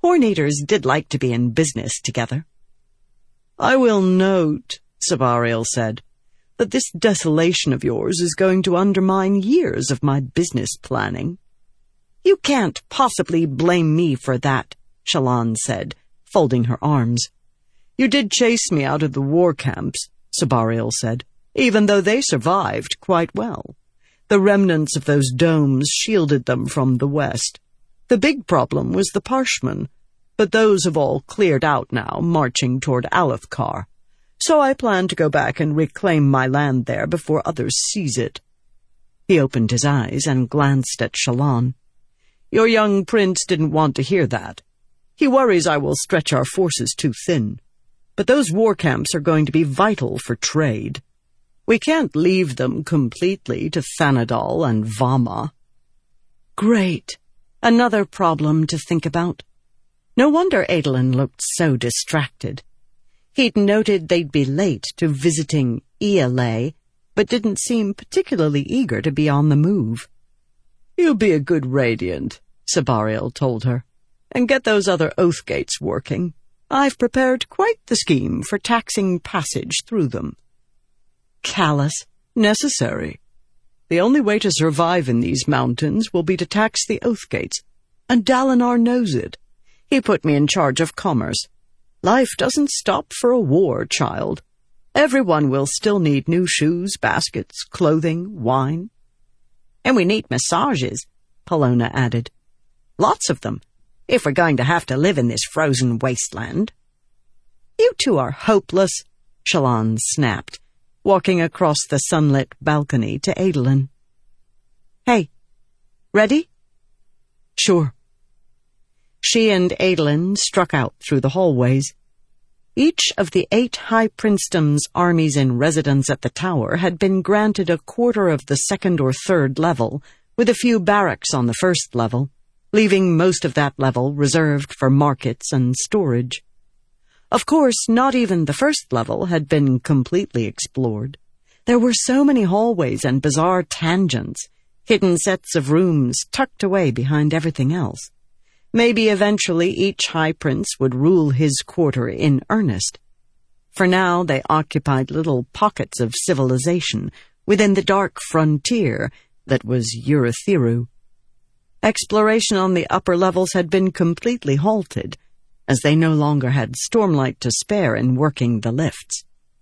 Horn-eaters did like to be in business together. "I will note," Sebarial said, "that this desolation of yours is going to undermine years of my business planning." "You can't possibly blame me for that," Shallan said, folding her arms. "You did chase me out of the war camps," Sebarial said, "even though they survived quite well. The remnants of those domes shielded them from the west. The big problem was the Parshmen, but those have all cleared out now, marching toward Alethkar. So I plan to go back and reclaim my land there before others seize it." He opened his eyes and glanced at Shallan. "Your young prince didn't want to hear that. He worries I will stretch our forces too thin. But those war camps are going to be vital for trade. We can't leave them completely to Thanadal and Vama." Great. Another problem to think about. No wonder Adolin looked so distracted. He'd noted they'd be late to visiting Ialai, but didn't seem particularly eager to be on the move. "You'll be a good Radiant," Sebarial told her, "and get those other Oathgates working. I've prepared quite the scheme for taxing passage through them." "Callous. Necessary. The only way to survive in these mountains will be to tax the Oathgates, and Dalinar knows it. He put me in charge of commerce. Life doesn't stop for a war, child. Everyone will still need new shoes, baskets, clothing, wine." "And we need massages," Pelona added. "Lots of them, if we're going to have to live in this frozen wasteland." "You two are hopeless," Shallan snapped, walking across the sunlit balcony to Adolin. "Hey, ready?" "Sure." She and Adolin struck out through the hallways. Each of the eight High Princedom's armies in residence at the tower had been granted a quarter of the second or third level, with a few barracks on the first level, leaving most of that level reserved for markets and storage. Of course, not even the first level had been completely explored. There were so many hallways and bizarre tangents, hidden sets of rooms tucked away behind everything else. Maybe eventually each High Prince would rule his quarter in earnest. For now, they occupied little pockets of civilization within the dark frontier that was Urithiru. Exploration on the upper levels had been completely halted, as they no longer had Stormlight to spare in working the lifts.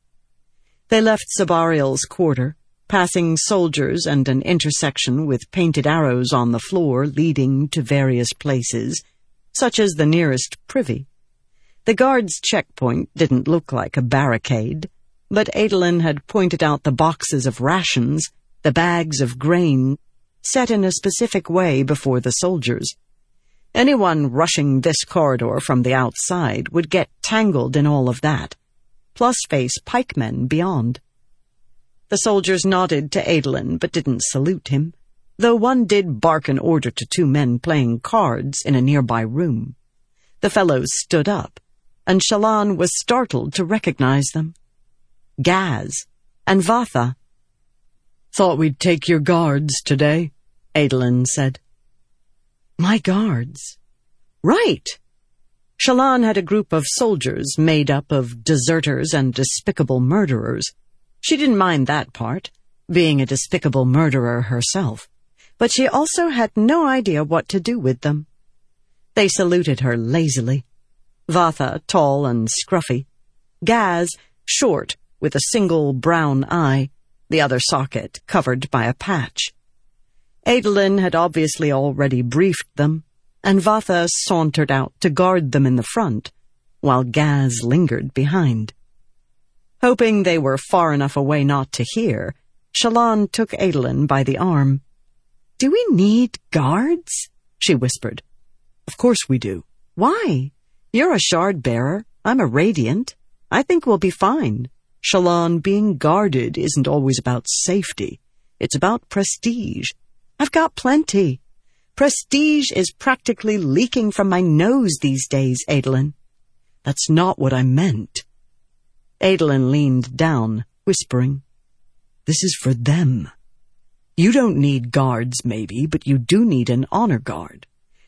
They left Sebarial's quarter, passing soldiers and an intersection with painted arrows on the floor leading to various places, such as the nearest privy. The guard's checkpoint didn't look like a barricade, but Adolin had pointed out the boxes of rations, the bags of grain, set in a specific way before the soldiers. Anyone rushing this corridor from the outside would get tangled in all of that, plus face pikemen beyond. The soldiers nodded to Adolin but didn't salute him, though one did bark an order to two men playing cards in a nearby room. The fellows stood up, and Shallan was startled to recognize them. Gaz and Vatha. "Thought we'd take your guards today," Adolin said. "My guards?" "Right." Shallan had a group of soldiers made up of deserters and despicable murderers. She didn't mind that part, being a despicable murderer herself, but she also had no idea what to do with them. They saluted her lazily. Vatha, tall and scruffy. Gaz, short, with a single brown eye, the other socket covered by a patch. Adolin had obviously already briefed them, and Vatha sauntered out to guard them in the front, while Gaz lingered behind. Hoping they were far enough away not to hear, Shallan took Adolin by the arm. "Do we need guards?" she whispered. "Of course we do." "Why? You're a shard-bearer. I'm a Radiant. I think we'll be fine." "Shallan, being guarded isn't always about safety. It's about prestige. I've got plenty. Prestige is practically leaking from my nose these days, Adolin." "That's not what I meant." Adolin leaned down, whispering, "This is for them. You don't need guards, maybe, but you do need an honor guard.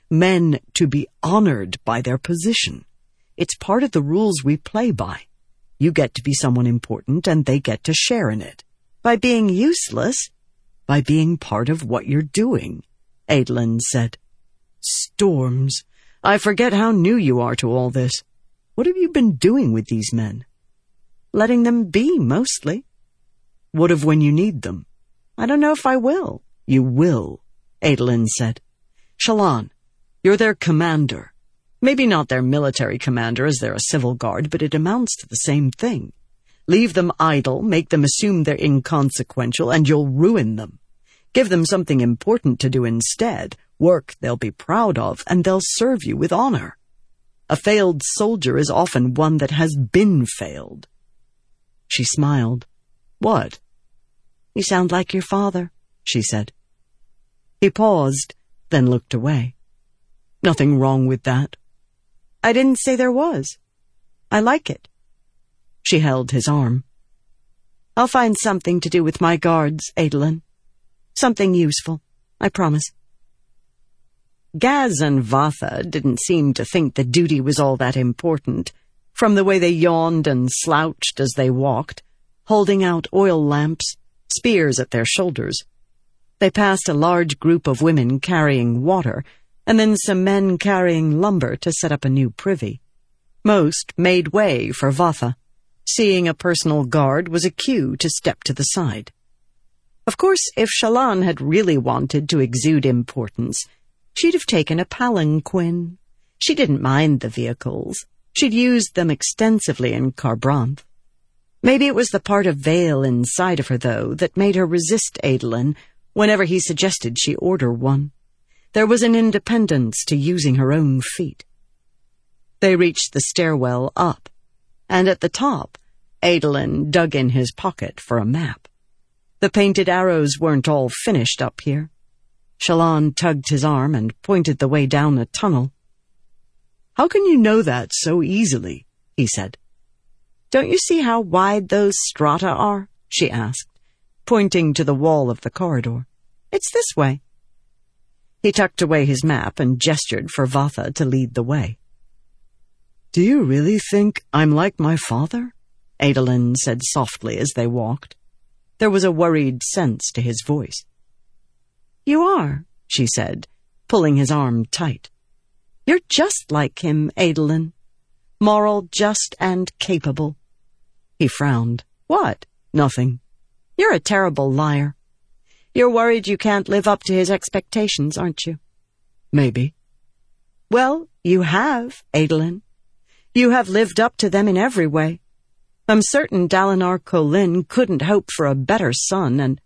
Men to be honored by their position. It's part of the rules we play by. You get to be someone important and they get to share in it. By being useless, by being part of what you're doing, Adolin said. Storms, I forget how new you are to all this. What have you been doing with these men? Letting them be, mostly. What of when you need them? I don't know if I will. You will, Adolin said. Shallan, you're their commander. Maybe not their military commander as they're a civil guard, but it amounts to the same thing. Leave them idle, make them assume they're inconsequential, and you'll ruin them. Give them something important to do instead, work they'll be proud of, and they'll serve you with honor. A failed soldier is often one that has been failed. She smiled. What? You sound like your father, she said. He paused, then looked away. Nothing wrong with that. I didn't say there was. I like it. She held his arm. I'll find something to do with my guards, Adolin. Something useful, I promise. Gaz and Vatha didn't seem to think the duty was all that important, from the way they yawned and slouched as they walked, holding out oil lamps, spears at their shoulders. They passed a large group of women carrying water, and then some men carrying lumber to set up a new privy. Most made way for Vatha. Seeing a personal guard was a cue to step to the side. Of course, if Shallan had really wanted to exude importance, she'd have taken a palanquin. She didn't mind the vehicles. She'd used them extensively in Kharbranth. Maybe it was the part of Vale inside of her, though, that made her resist Adolin whenever he suggested she order one. There was an independence to using her own feet. They reached the stairwell up, and at the top, Adolin dug in his pocket for a map. The painted arrows weren't all finished up here. Shallan tugged his arm and pointed the way down a tunnel. How can you know that so easily? He said. Don't you see how wide those strata are? She asked, pointing to the wall of the corridor. It's this way. He tucked away his map and gestured for Vatha to lead the way. Do you really think I'm like my father? Adolin said softly as they walked. There was a worried sense to his voice. You are, she said, pulling his arm tight. You're just like him, Adolin. Moral, just, and capable. He frowned. What? Nothing. You're a terrible liar. You're worried you can't live up to his expectations, aren't you? Maybe. Well, you have, Adolin. You have lived up to them in every way. I'm certain Dalinar Kholin couldn't hope for a better son, and...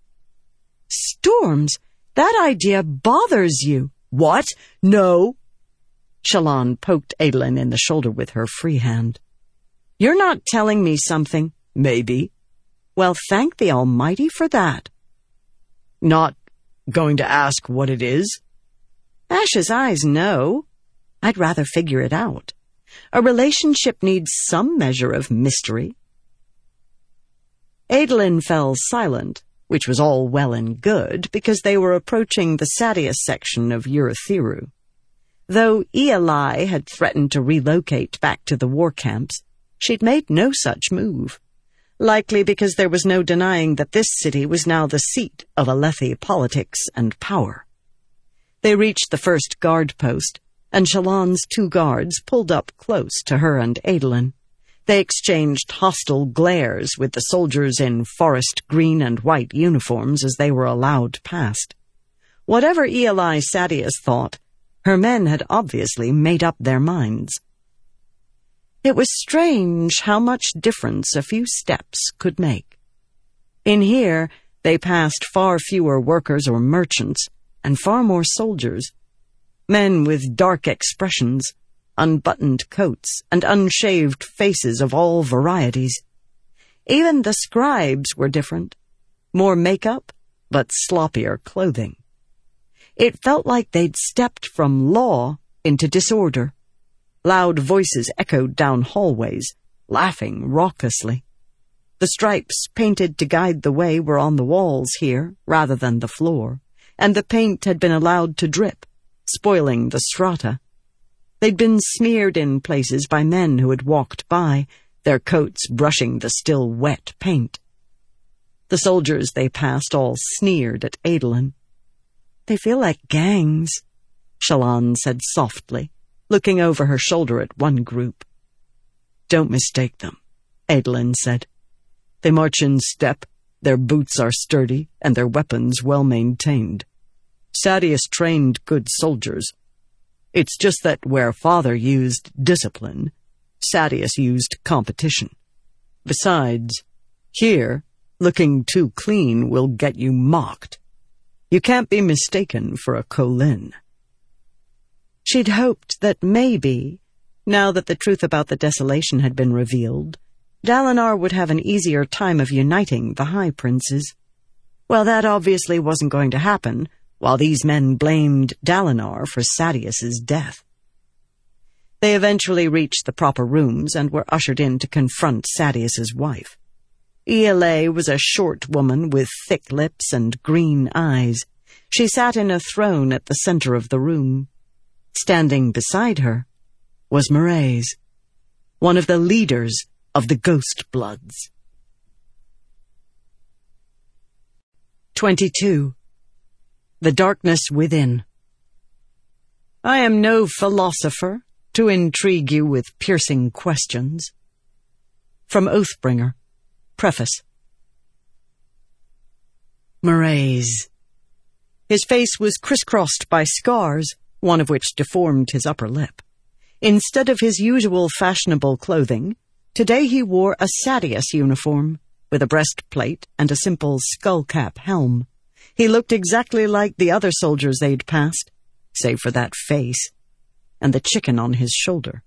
Storms, that idea bothers you. What? No. Shallan poked Adolin in the shoulder with her free hand. You're not telling me something. Maybe. Well, thank the Almighty for that. Not going to ask what it is? Ash's eyes know. I'd rather figure it out. A relationship needs some measure of mystery. Adolin fell silent, which was all well and good, because they were approaching the Sadeas section of Urithiru. Though Ialai had threatened to relocate back to the war camps, she'd made no such move. Likely because there was no denying that this city was now the seat of Alethi politics and power. They reached the first guard post, and Shallan's two guards pulled up close to her and Adolin. They exchanged hostile glares with the soldiers in forest green and white uniforms as they were allowed past. Whatever Ialai Sadeas thought, her men had obviously made up their minds. It was strange how much difference a few steps could make. In here, they passed far fewer workers or merchants, and far more soldiers. Men with dark expressions, unbuttoned coats, and unshaved faces of all varieties. Even the scribes were different. More makeup, but sloppier clothing. It felt like they'd stepped from law into disorder. Loud voices echoed down hallways, laughing raucously. The stripes painted to guide the way were on the walls here, rather than the floor, and the paint had been allowed to drip, spoiling the strata. They'd been smeared in places by men who had walked by, their coats brushing the still wet paint. The soldiers they passed all sneered at Adolin. "They feel like gangs," Shallan said softly, looking over her shoulder at one group. "Don't mistake them," Adolin said. "They march in step, their boots are sturdy, and their weapons well-maintained. Sadeas trained good soldiers. It's just that where Father used discipline, Sadeas used competition. Besides, here, looking too clean will get you mocked. You can't be mistaken for a Kholin." She'd hoped that maybe, now that the truth about the desolation had been revealed, Dalinar would have an easier time of uniting the High Princes. Well, that obviously wasn't going to happen, while these men blamed Dalinar for Sadeas's death. They eventually reached the proper rooms and were ushered in to confront Sadeas's wife. Ialai was a short woman with thick lips and green eyes. She sat in a throne at the center of the room. Standing beside her was Mraize, one of the leaders of the Ghost Bloods. twenty-two. The Darkness Within. I am no philosopher to intrigue you with piercing questions. From Oathbringer. Preface. Mraize. His face was crisscrossed by scars, one of which deformed his upper lip. Instead of his usual fashionable clothing, today he wore a Sadeas uniform, with a breastplate and a simple skullcap helm. He looked exactly like the other soldiers they'd passed, save for that face, and the chicken on his shoulder.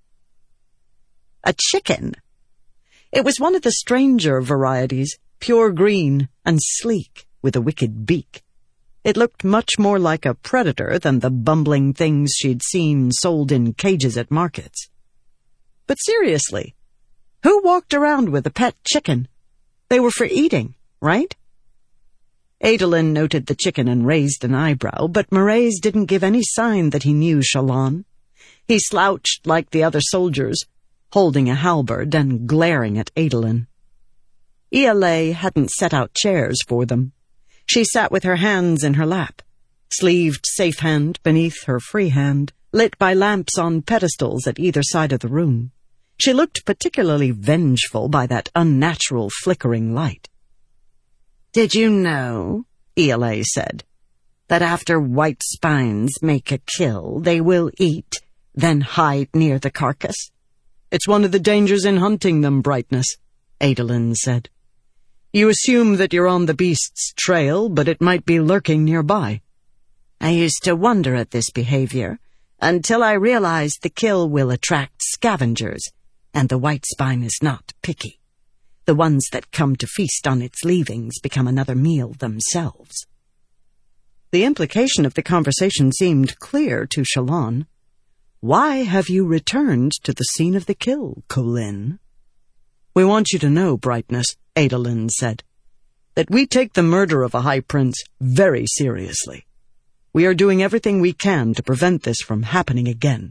A chicken? It was one of the stranger varieties, pure green and sleek, with a wicked beak. It looked much more like a predator than the bumbling things she'd seen sold in cages at markets. But seriously, who walked around with a pet chicken? They were for eating, right? Adolin noted the chicken and raised an eyebrow, but Mraize didn't give any sign that he knew Shallan. He slouched like the other soldiers, holding a halberd and glaring at Adolin. Ialai hadn't set out chairs for them. She sat with her hands in her lap, sleeved safe hand beneath her free hand, lit by lamps on pedestals at either side of the room. She looked particularly vengeful by that unnatural flickering light. "Did you know," Ialai said, "that after white spines make a kill, they will eat, then hide near the carcass?" "It's one of the dangers in hunting them, Brightness," Adolin said. "You assume that you're on the beast's trail, but it might be lurking nearby." "I used to wonder at this behavior, until I realized the kill will attract scavengers, and the white spine is not picky. The ones that come to feast on its leavings become another meal themselves." The implication of the conversation seemed clear to Shallan. "Why have you returned to the scene of the kill, Kholin?" "We want you to know, Brightness," Adolin said, "that we take the murder of a High Prince very seriously. We are doing everything we can to prevent this from happening again."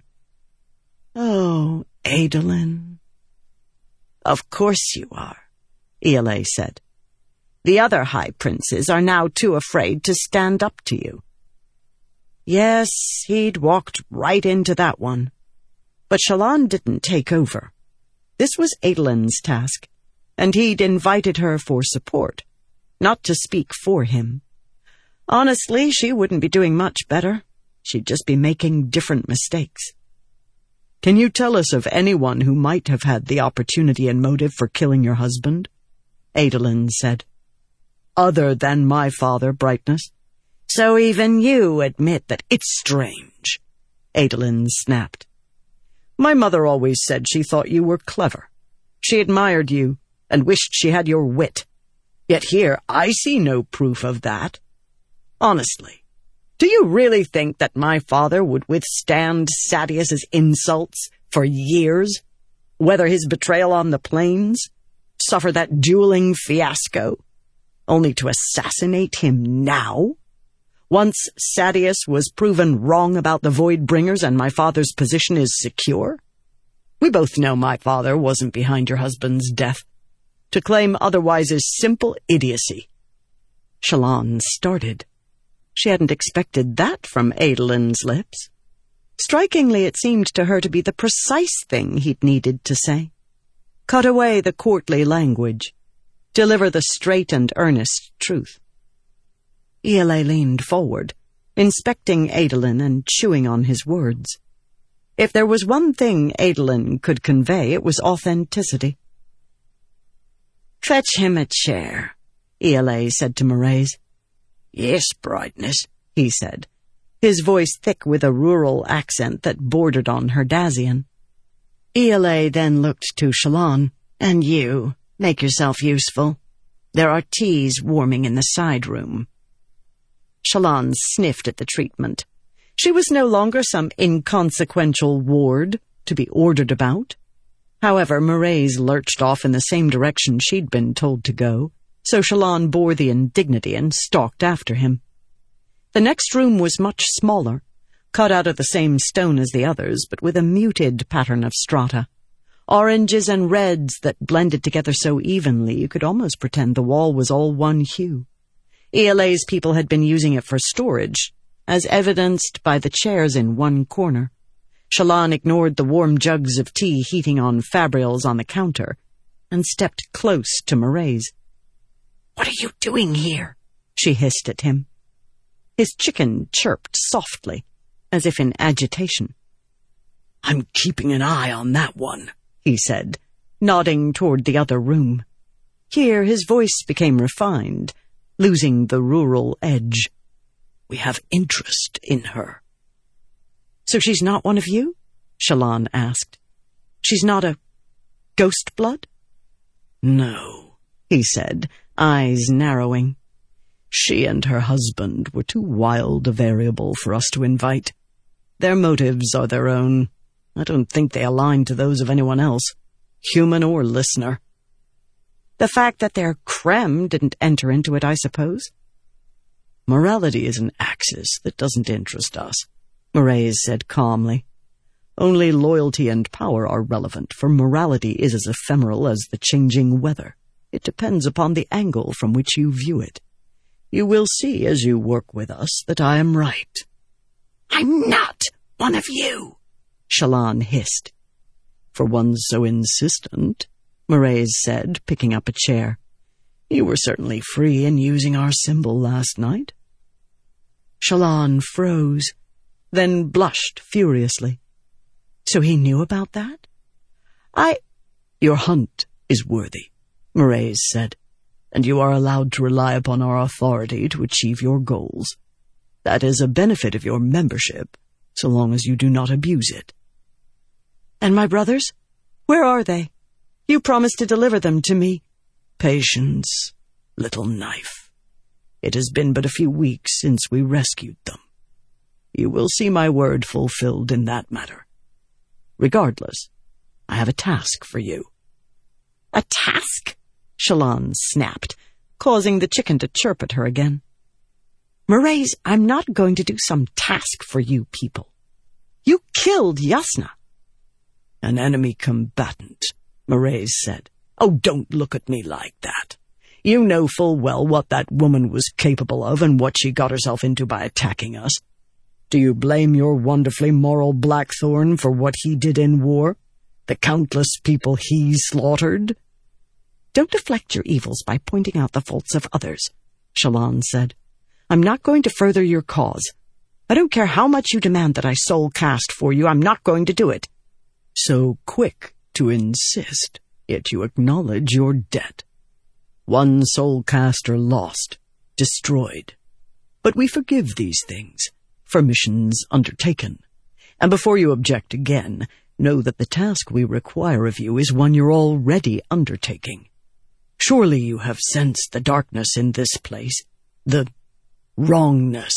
"Oh, Adolin." "Of course you are," Ialai said. "The other High Princes are now too afraid to stand up to you." Yes, he'd walked right into that one. But Shallan didn't take over. This was Adolin's task, and he'd invited her for support, not to speak for him. Honestly, she wouldn't be doing much better. She'd just be making different mistakes. "Can you tell us of anyone who might have had the opportunity and motive for killing your husband?" Adolin said. "Other than my father, Brightness." "So even you admit that it's strange," Adolin snapped. "My mother always said she thought you were clever. She admired you and wished she had your wit. Yet here I see no proof of that. Honestly, do you really think that my father would withstand Sadeas's insults for years? Weather his betrayal on the plains? Suffer that dueling fiasco? Only to assassinate him now? Once Sadeas was proven wrong about the Voidbringers and my father's position is secure? We both know my father wasn't behind your husband's death. To claim otherwise is simple idiocy. Shallan started. She hadn't expected that from Adolin's lips. Strikingly, it seemed to her to be the precise thing he'd needed to say. Cut away the courtly language. Deliver the straight and earnest truth. Ialai leaned forward, inspecting Adolin and chewing on his words. If there was one thing Adolin could convey, it was authenticity. "Fetch him a chair," Ialai said to Mraize. "Yes, brightness," he said, his voice thick with a rural accent that bordered on Herdazian. Ialai then looked to Shallan. "And you, make yourself useful. There are teas warming in the side room." Shallan sniffed at the treatment. She was no longer some inconsequential ward to be ordered about. However, Mraize lurched off in the same direction she'd been told to go, so Shallan bore the indignity and stalked after him. The next room was much smaller, cut out of the same stone as the others, but with a muted pattern of strata. Oranges and reds that blended together so evenly you could almost pretend the wall was all one hue. Ialai's people had been using it for storage, as evidenced by the chairs in one corner. Shallan ignored the warm jugs of tea heating on fabrials on the counter and stepped close to Mraize. "What are you doing here?" she hissed at him. His chicken chirped softly, as if in agitation. "I'm keeping an eye on that one," he said, nodding toward the other room. Here his voice became refined, losing the rural edge. "We have interest in her." "So she's not one of you?" Shallan asked. "She's not a ghost blood?" "No," he said, eyes narrowing. "She and her husband were too wild a variable for us to invite. Their motives are their own. I don't think they align to those of anyone else, human or listener." "The fact that they're creme didn't enter into it, I suppose?" "Morality is an axis that doesn't interest us," Mraize said calmly. "Only loyalty and power are relevant, for morality is as ephemeral as the changing weather. It depends upon the angle from which you view it. You will see as you work with us that I am right." "I'm not one of you," Shallan hissed. "For one so insistent," Mraize said, picking up a chair. "You were certainly free in using our symbol last night." Shallan froze, then blushed furiously. "So he knew about that?" I... "Your hunt is worthy," Mraize said, "and you are allowed to rely upon our authority to achieve your goals. That is a benefit of your membership, so long as you do not abuse it." "And my brothers? Where are they? You promised to deliver them to me." "Patience, little knife. It has been but a few weeks since we rescued them. You will see my word fulfilled in that matter. Regardless, I have a task for you." "A task?" Shallan snapped, causing the chicken to chirp at her again. "Mraize, I'm not going to do some task for you people. You killed Jasnah." "An enemy combatant," Mraize said. "Oh, don't look at me like that. You know full well what that woman was capable of and what she got herself into by attacking us. Do you blame your wonderfully moral Blackthorn for what he did in war? The countless people he slaughtered?" "Don't deflect your evils by pointing out the faults of others," Shallan said. "I'm not going to further your cause. I don't care how much you demand that I soul cast for you, I'm not going to do it." "So quick to insist, yet you acknowledge your debt. One soul caster lost, destroyed. But we forgive these things, for missions undertaken. And before you object again, know that the task we require of you is one you're already undertaking. Surely you have sensed the darkness in this place, the wrongness."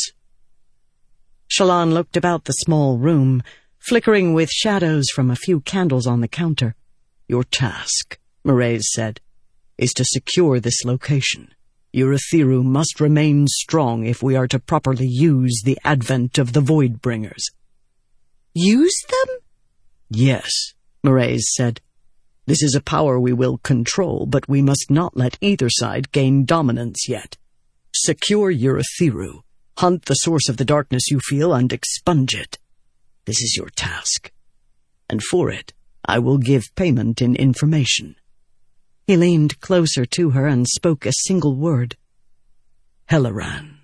Shallan looked about the small room, flickering with shadows from a few candles on the counter. "Your task," Mraize said, "is to secure this location. Urithiru must remain strong if we are to properly use the advent of the Voidbringers. Use them? Yes, Mraize said. This is a power we will control, but we must not let either side gain dominance yet. Secure Urithiru, hunt the source of the darkness you feel, and expunge it. This is your task. And for it, I will give payment in information. He leaned closer to her and spoke a single word. Helleran.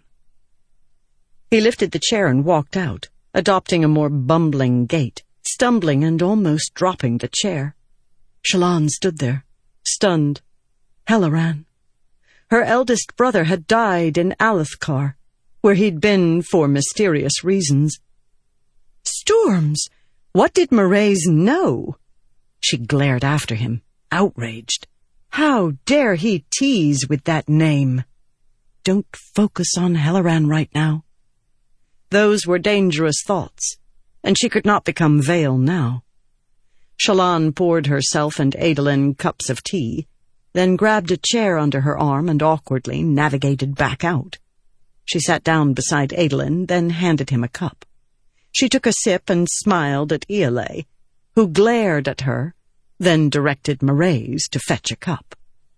He lifted the chair and walked out, adopting a more bumbling gait, stumbling and almost dropping the chair. Shallan stood there, stunned. Helleran. Her eldest brother had died in Alethkar, where he'd been for mysterious reasons. Storms! What did Mraize know? She glared after him, outraged. How dare he tease with that name? Don't focus on Helleran right now. Those were dangerous thoughts, and she could not become Vale now. Shallan poured herself and Adolin cups of tea, then grabbed a chair under her arm and awkwardly navigated back out. She sat down beside Adolin, then handed him a cup. She took a sip and smiled at Ialai, who glared at her, then directed Mraize to fetch a cup.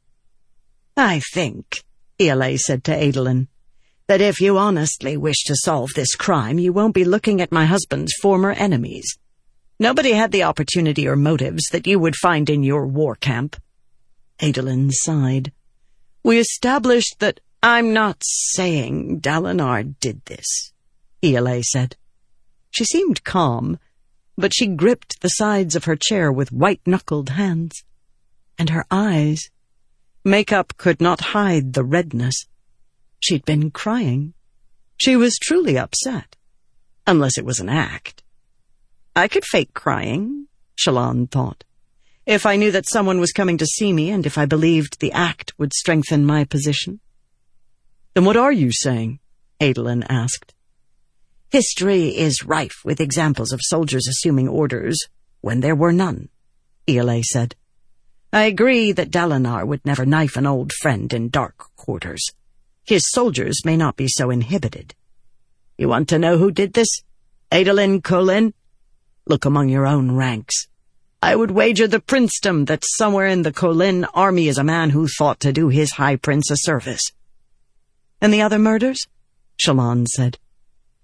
I think, Ialai said to Adolin, that if you honestly wish to solve this crime, you won't be looking at my husband's former enemies. Nobody had the opportunity or motives that you would find in your war camp. Adolin sighed. We established that I'm not saying Dalinar did this, Ialai said. She seemed calm, but she gripped the sides of her chair with white-knuckled hands. And her eyes. Makeup could not hide the redness. She'd been crying. She was truly upset. Unless it was an act. I could fake crying, Shallan thought, if I knew that someone was coming to see me and if I believed the act would strengthen my position. Then what are you saying? Adolin asked. History is rife with examples of soldiers assuming orders when there were none, Ialai said. I agree that Dalinar would never knife an old friend in dark quarters. His soldiers may not be so inhibited. You want to know who did this? Adolin Kholin? Look among your own ranks. I would wager the princedom that somewhere in the Kholin army is a man who thought to do his high prince a service. And the other murders? Shallan said.